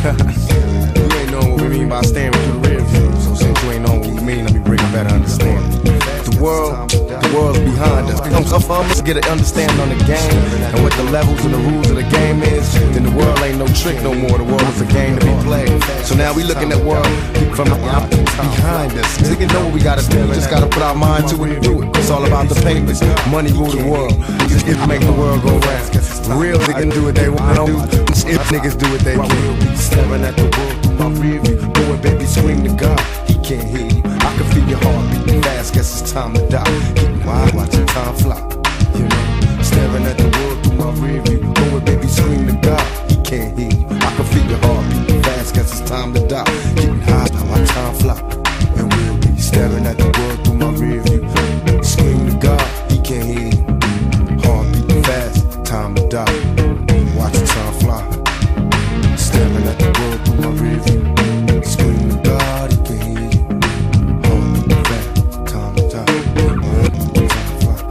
You ain't know what we mean by staring through the rear view. So since you ain't know what we mean, let me bring a better understanding. The world, the world's behind us. If I'm gonna get an understanding on the game and what the levels and the rules of the game is, then the world ain't no trick no more. The world is a game to be played. So now we looking at world from behind us. Nigga know what we gotta do. We just gotta put our mind to it and do it. It's all about the papers. Money rule the world. Just get to make the world go round. Real niggas do what they want to do. If niggas do what they want. Staring at the world through my rear view. Go and baby scream to God, he can't hear you. I can feel your heart beating fast, guess it's time to die. Getting wild, watching time fly. You know, staring at the world through my rear view. Go and baby scream to God, he can't hear you. I can feel your heart beating fast, guess it's time to die. Getting high, now watch time fly. And we'll be staring at the world through my rear view. Scream to God, he can't hear you. Heart beating fast, time to die. Watching time fly. Staring at the world through my rear view. Screaming to God, he can hear you. Heart beating fast, time to die. Time fly.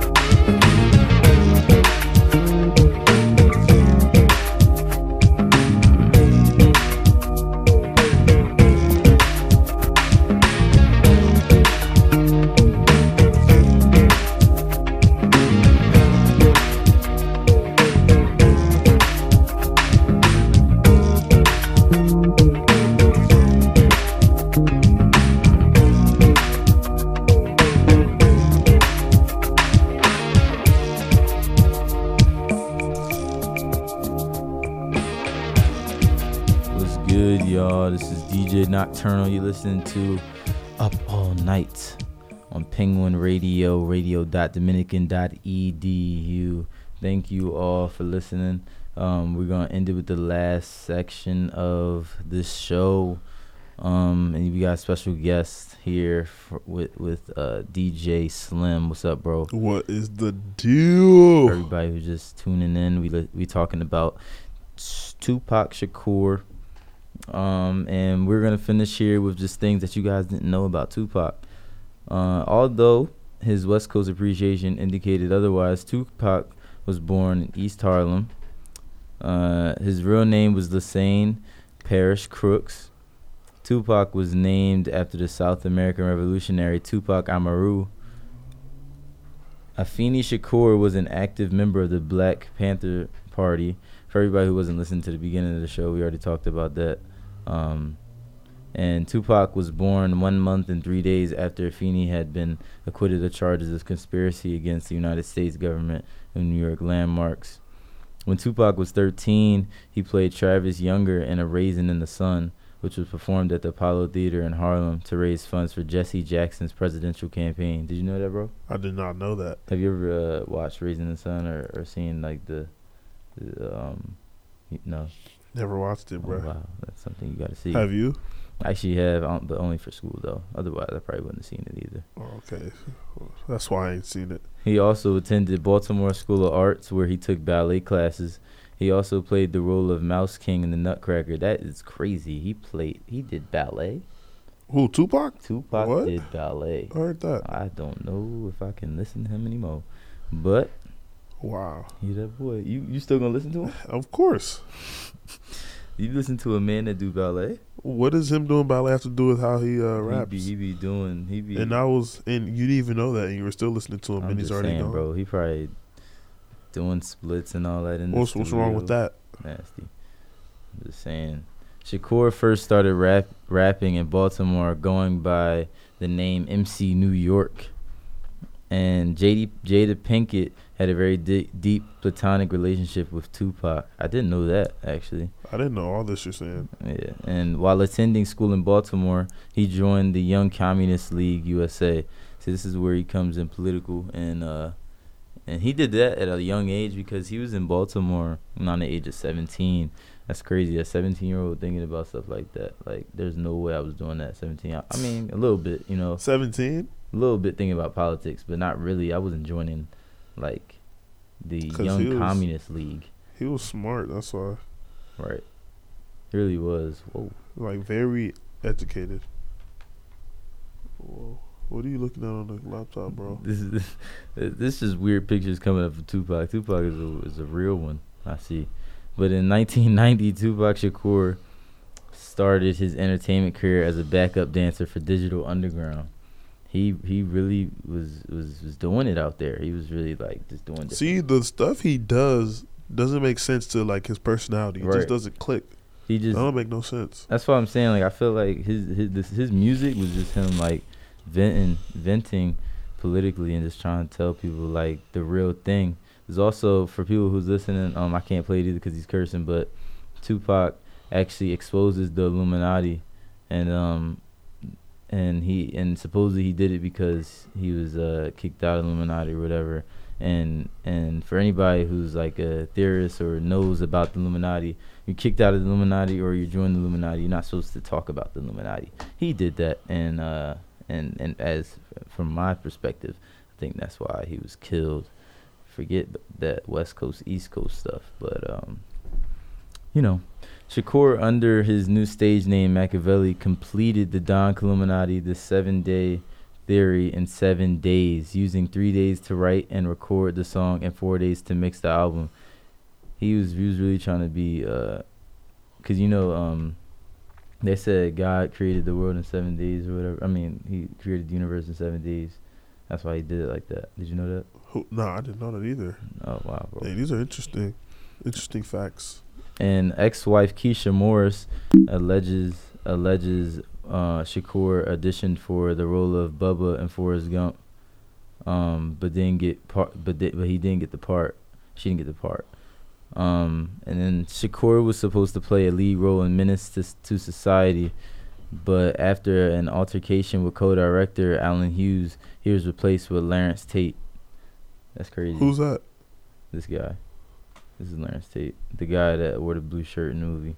Nocturnal, you listen to Up All Night on Penguin Radio, radio dot dominican dot e d u. Thank you all for listening. Um, we're gonna end it with the last section of this show, um, and we got a special guest here for, with with uh, D J Slim. What's up, bro? What is the deal? For everybody who's just tuning in, we li- we talking about Tupac Shakur. Um, and we're gonna finish here with just things that you guys didn't know about Tupac. Uh, although his West Coast appreciation indicated otherwise, Tupac was born in East Harlem. Uh, his real name was Lassane Parrish Crooks. Tupac was named after the South American revolutionary Tupac Amaru. Afeni Shakur was an active member of the Black Panther Party. For everybody who wasn't listening to the beginning of the show, we already talked about that. Um, and Tupac was born one month and three days after Afeni had been acquitted of charges of conspiracy against the United States government and New York landmarks. When Tupac was thirteen, he played Travis Younger in A Raisin in the Sun, which was performed at the Apollo Theater in Harlem to raise funds for Jesse Jackson's presidential campaign. Did you know that, bro? I did not know that. Have you ever uh, watched Raisin in the Sun or, or seen like the, the um, no? Never watched it, bro. Oh, wow, that's something you got to see. Have you? I actually have, um, but only for school though. Otherwise, I probably wouldn't have seen it either. Oh, okay, that's why I ain't seen it. He also attended Baltimore School of Arts, where he took ballet classes. He also played the role of Mouse King in The Nutcracker. That is crazy. He played. He did ballet. Who, Tupac? Tupac what? did ballet. I heard that. I don't know if I can listen to him anymore, but wow, he that boy. You you still gonna listen to him? Of course. You listen to a man that do ballet? What does him doing ballet have to do with how he uh, raps? He be, he be doing. He be. And I was, and you didn't even know that, and you were still listening to him, I'm and he's just already saying, gone. bro. He probably doing splits and all that. In What's the what's wrong with that? Nasty. I'm just saying. Shakur first started rap rapping in Baltimore, going by the name M C New York. And J D, Jada Pinkett had a very di- deep platonic relationship with Tupac. I didn't know that, actually. I didn't know all this you're saying. Yeah. And while attending school in Baltimore, he joined the Young Communist League U S A. So this is where he comes in political. And uh, and he did that at a young age because he was in Baltimore on the age of seventeen. That's crazy. A seventeen-year-old thinking about stuff like that. Like, there's no way I was doing that at seventeen. I, I mean, a little bit, you know. seventeen? A little bit thinking about politics, but not really. I wasn't joining, like, the Young was, Communist League. He was smart, that's why. Right. He really was. Whoa. Like, very educated. Whoa. What are you looking at on the laptop, bro? This is this is weird pictures coming up of Tupac. Tupac is a, is a real one, I see. But in nineteen ninety, Tupac Shakur started his entertainment career as a backup dancer for Digital Underground. He he really was, was, was doing it out there. He was really like just doing it. See, the stuff he does doesn't make sense to like his personality. It Right. just doesn't click. He just That don't make no sense. That's what I'm saying. Like, I feel like his his this, his music was just him like venting venting politically and just trying to tell people like the real thing. There's also, for people who's listening, um, I can't play it either because he's cursing, but Tupac actually exposes the Illuminati, and um, and he and supposedly he did it because he was uh kicked out of Illuminati or whatever. And and for anybody who's like a theorist or knows about the Illuminati, you're kicked out of the Illuminati or you join the Illuminati, you're not supposed to talk about the Illuminati. He did that, and uh, and and as from my perspective, I think that's why he was killed. Forget that West Coast, East Coast stuff, but um, you know, Shakur, under his new stage name Machiavelli, completed the Don Illuminati, the seven-day theory, in seven days, using three days to write and record the song and four days to mix the album. He was he was really trying to be, uh, cause you know, um, they said God created the world in seven days or whatever. I mean, he created the universe in seven days. That's why he did it like that. Did you know that? Who, nah, I didn't know that either. Oh wow, bro. Hey, these are interesting, interesting facts. And ex-wife Keisha Morris alleges alleges uh, Shakur auditioned for the role of Bubba in Forrest Gump, um, but didn't get part. But di- but he didn't get the part. She didn't get the part. Um, and then Shakur was supposed to play a lead role in Menace to, to Society, but after an altercation with co-director Alan Hughes, he was replaced with Lawrence Tate. That's crazy. Who's that? This guy. This is Lawrence Tate, the guy that wore the blue shirt in the movie.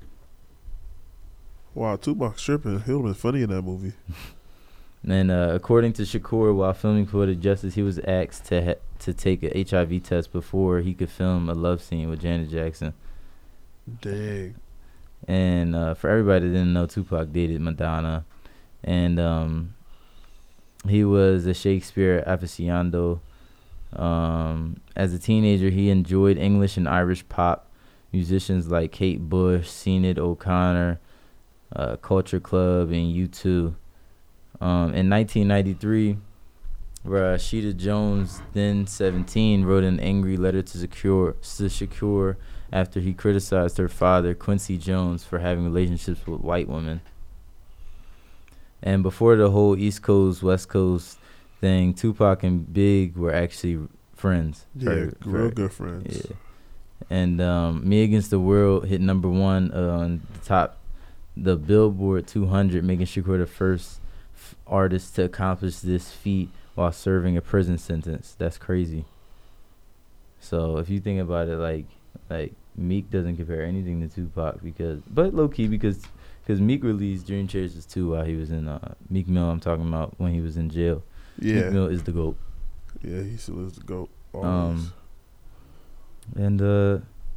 Wow, Tupac stripping. He would've been funny in that movie. And uh, according to Shakur, while filming Poetic Justice, he was asked to ha- to take a H I V test before he could film a love scene with Janet Jackson. Dang. And uh, for everybody that didn't know, Tupac dated Madonna. And um, he was a Shakespeare aficionado. Um, as a teenager, he enjoyed English and Irish pop. Musicians like Kate Bush, Sinead O'Connor, uh, Culture Club, and U two. Um, in nineteen ninety-three, Rashida Jones, then seventeen, wrote an angry letter to Shakur, to Shakur after he criticized her father, Quincy Jones, for having relationships with white women. And before the whole East Coast, West Coast thing, Tupac and Big were actually friends. Yeah, for, real for, good friends. Yeah. And um, Me Against the World hit number one uh, on the top, the Billboard two hundred, making Shakur the first f- artist to accomplish this feat while serving a prison sentence. That's crazy. So if you think about it, like like Meek doesn't compare anything to Tupac, because, but low key because because Meek released Dream Chasers two while he was in uh, Meek Mill. I'm talking about when he was in jail. Yeah. Meek Mill is the GOAT. Yeah, he still is the GOAT. Always. Um, and uh,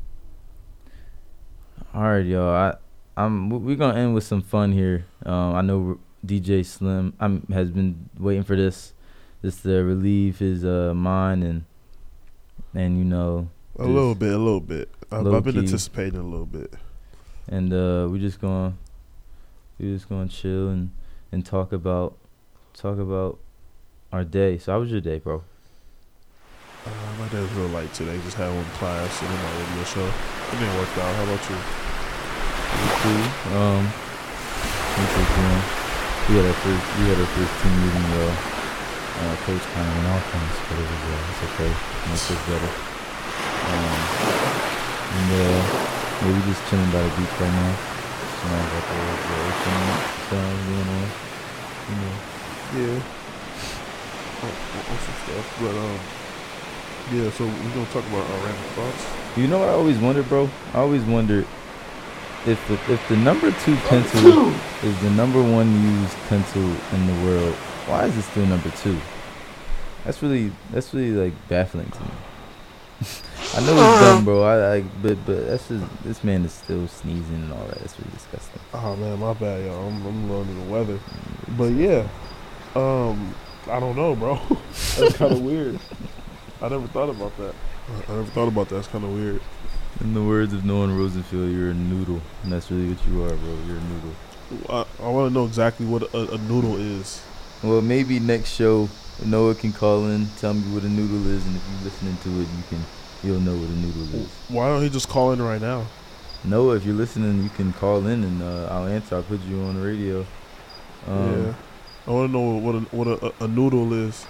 all right, y'all. I I'm we're gonna end with some fun here. Um, I know D J Slim I'm has been waiting for this, just to relieve his uh mind and and you know a little bit, a little bit. I've, I've been key. anticipating a little bit. And uh, we just gonna we just gonna chill and and talk about talk about our day. So how was your day, bro? Uh, my dad's real light today. Just had one class and then my radio show. It didn't work out. How about you? Cool. Um, we took him. We had our first, we had our first team meeting. Uh, uh, coach kind of went off on us, but it was, uh, it's okay. Makes us better. Um, and uh, yeah, we just chilling by the beach right now. You know, got the, the ocean sound going on. You know. Yeah. On, on some stuff, but um, yeah. So we're gonna talk about our random thoughts. You know what I always wondered, bro? I always wondered if the, if the number two pencil is the number one used pencil in the world, why is it still number two? That's really that's really like baffling to me. I know it's dumb, bro. I like, but but that's just, this man is still sneezing and all that. That's really disgusting. Oh man, my bad, y'all. I'm I'm learning the weather, but yeah, um, I don't know, bro. That's kind of weird. I never thought about that. I never thought about that. That's kind of weird. In the words of Noah Rosenfield, you're a noodle, and that's really what you are, bro. You're a noodle. I, I want to know exactly what a, a noodle is. Well, maybe next show Noah can call in, tell me what a noodle is, and if you're listening to it, you can you'll know what a noodle is. Why don't he just call in right now? Noah, if you're listening, you can call in and uh, I'll answer. I'll put you on the radio. Um, yeah, I want to know what a, what a, a noodle is.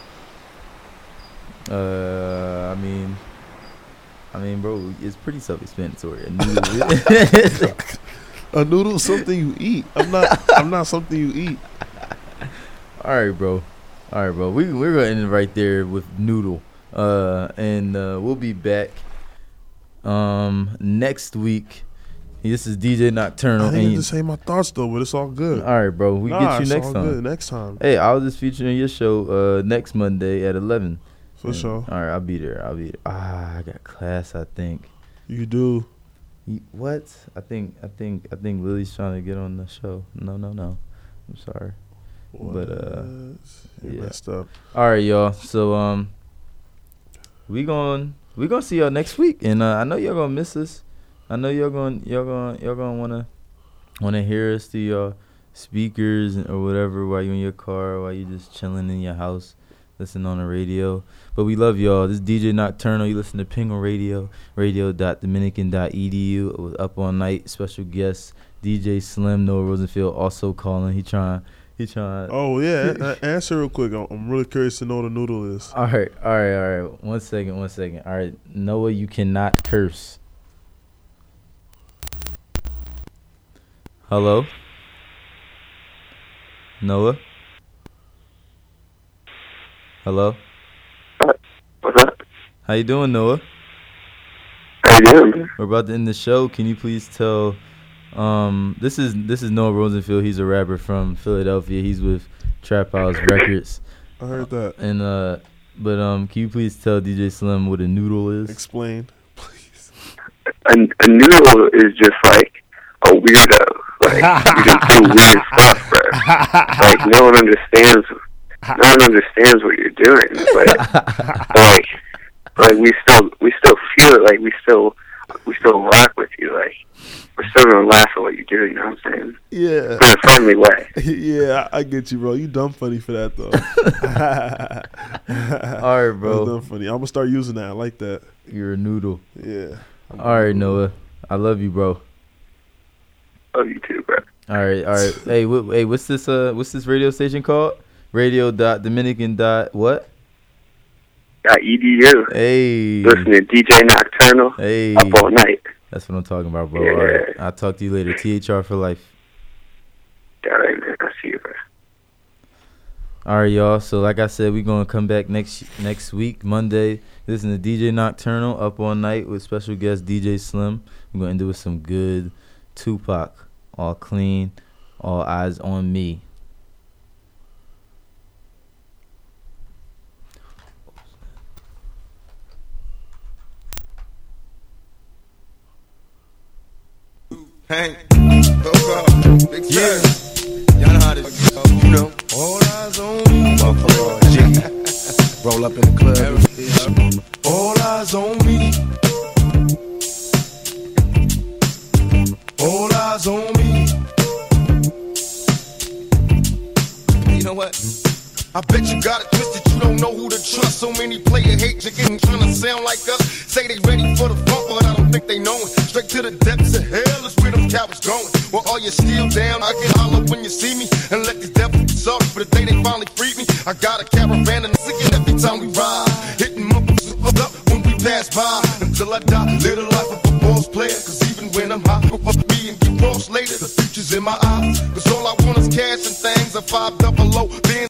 Uh, I mean, I mean, bro, it's pretty self-explanatory. A noodle is a noodle is something you eat. I'm not. I'm not something you eat. All right, bro. All right, bro. We we're gonna end it right there with noodle. Uh, and uh, we'll be back um next week. This is D J Nocturnal. I didn't just say my thoughts though, but it's all good. All right, bro. We nah, get you it's next all time. Good. Next time. Hey, I'll just feature in your show uh next Monday at eleven. For and, sure. All right, I'll be there. I'll be there. Ah, I got class. I think. You do. You, what? I think. I think. I think Lily's trying to get on the show. No, no, no. I'm sorry. What? But uh, you yeah. messed up. All right, y'all. So um, we gon' we gonna see y'all next week, and uh, I know y'all gonna miss us. I know y'all gonna y'all gonna y'all gonna wanna wanna hear us through your speakers or whatever while you in your car, or while you just chilling in your house, listening on the radio. But we love y'all. This is D J Nocturnal. You listen to Pingo Radio, radio dot dominican dot e d u. It was Up All Night. Special guest D J Slim, Noah Rosenfield also calling. He trying. He trying. Oh yeah, uh, answer real quick. I'm really curious to know what a noodle is. All right, all right, all right. One second, one second. All right, Noah, you cannot curse. Hello, Noah. Hello. What's up? How you doing, Noah? How you doing? We're about to end the show. Can you please tell? Um, this is this is Noah Rosenfield. He's a rapper from Philadelphia. He's with Trap House Records. I heard that. And uh, but um, can you please tell D J Slim what a noodle is? Explain, please. A, a noodle is just like a weirdo. Like you just do weird stuff, bro. Like no one understands. No one understands what you're doing. But like, like we still we still feel it. Like we still we still rock with you. Like. We're still gonna laugh at what you do, you know what I'm saying? Yeah. In a friendly way. Yeah, I get you, bro. You dumb funny for that, though. All right, bro. That's dumb funny. I'm gonna start using that. I like that. You're a noodle. Yeah. All right, Noah. I love you, bro. Love you too, bro. All right, all right. Hey, what, hey, what's this? Uh, what's this radio station called? Radio dot dominican dot what? Dot E D U. Hey. Listen to D J Nocturnal. Hey. Up all night. That's what I'm talking about, bro. Yeah. All right. I'll talk to you later. T H R for life. All right, man. I'll see you, bro. All right, y'all. So, like I said, we're going to come back next next week, Monday. Listen to D J Nocturnal, Up All Night, with special guest D J Slim. We're going to do with some good Tupac. All clean, all eyes on me. Hank, Coco, Big yeah. Y'all know how this go, you know. All eyes on me. Motherfucker, G. Roll up in the club. All eyes on me. All eyes on me. You know what? I bet you got it twisted, you don't know who to trust. So many player hate chicken trying to sound like us. Say they ready for the funk, but I don't think they know it. Straight to the depths of hell is where them cowards going. Well, are you still down? I can holler when you see me and let these devils be sorry for the day they finally freed me. I got a caravan and a sick every time we ride. Hitting motherfuckers up when we pass by. Until I die, live the life of a boss player. Cause even when I'm high, I'll be and get lost later. The future's in my eyes. Cause all I want is cash and things. A five double O, then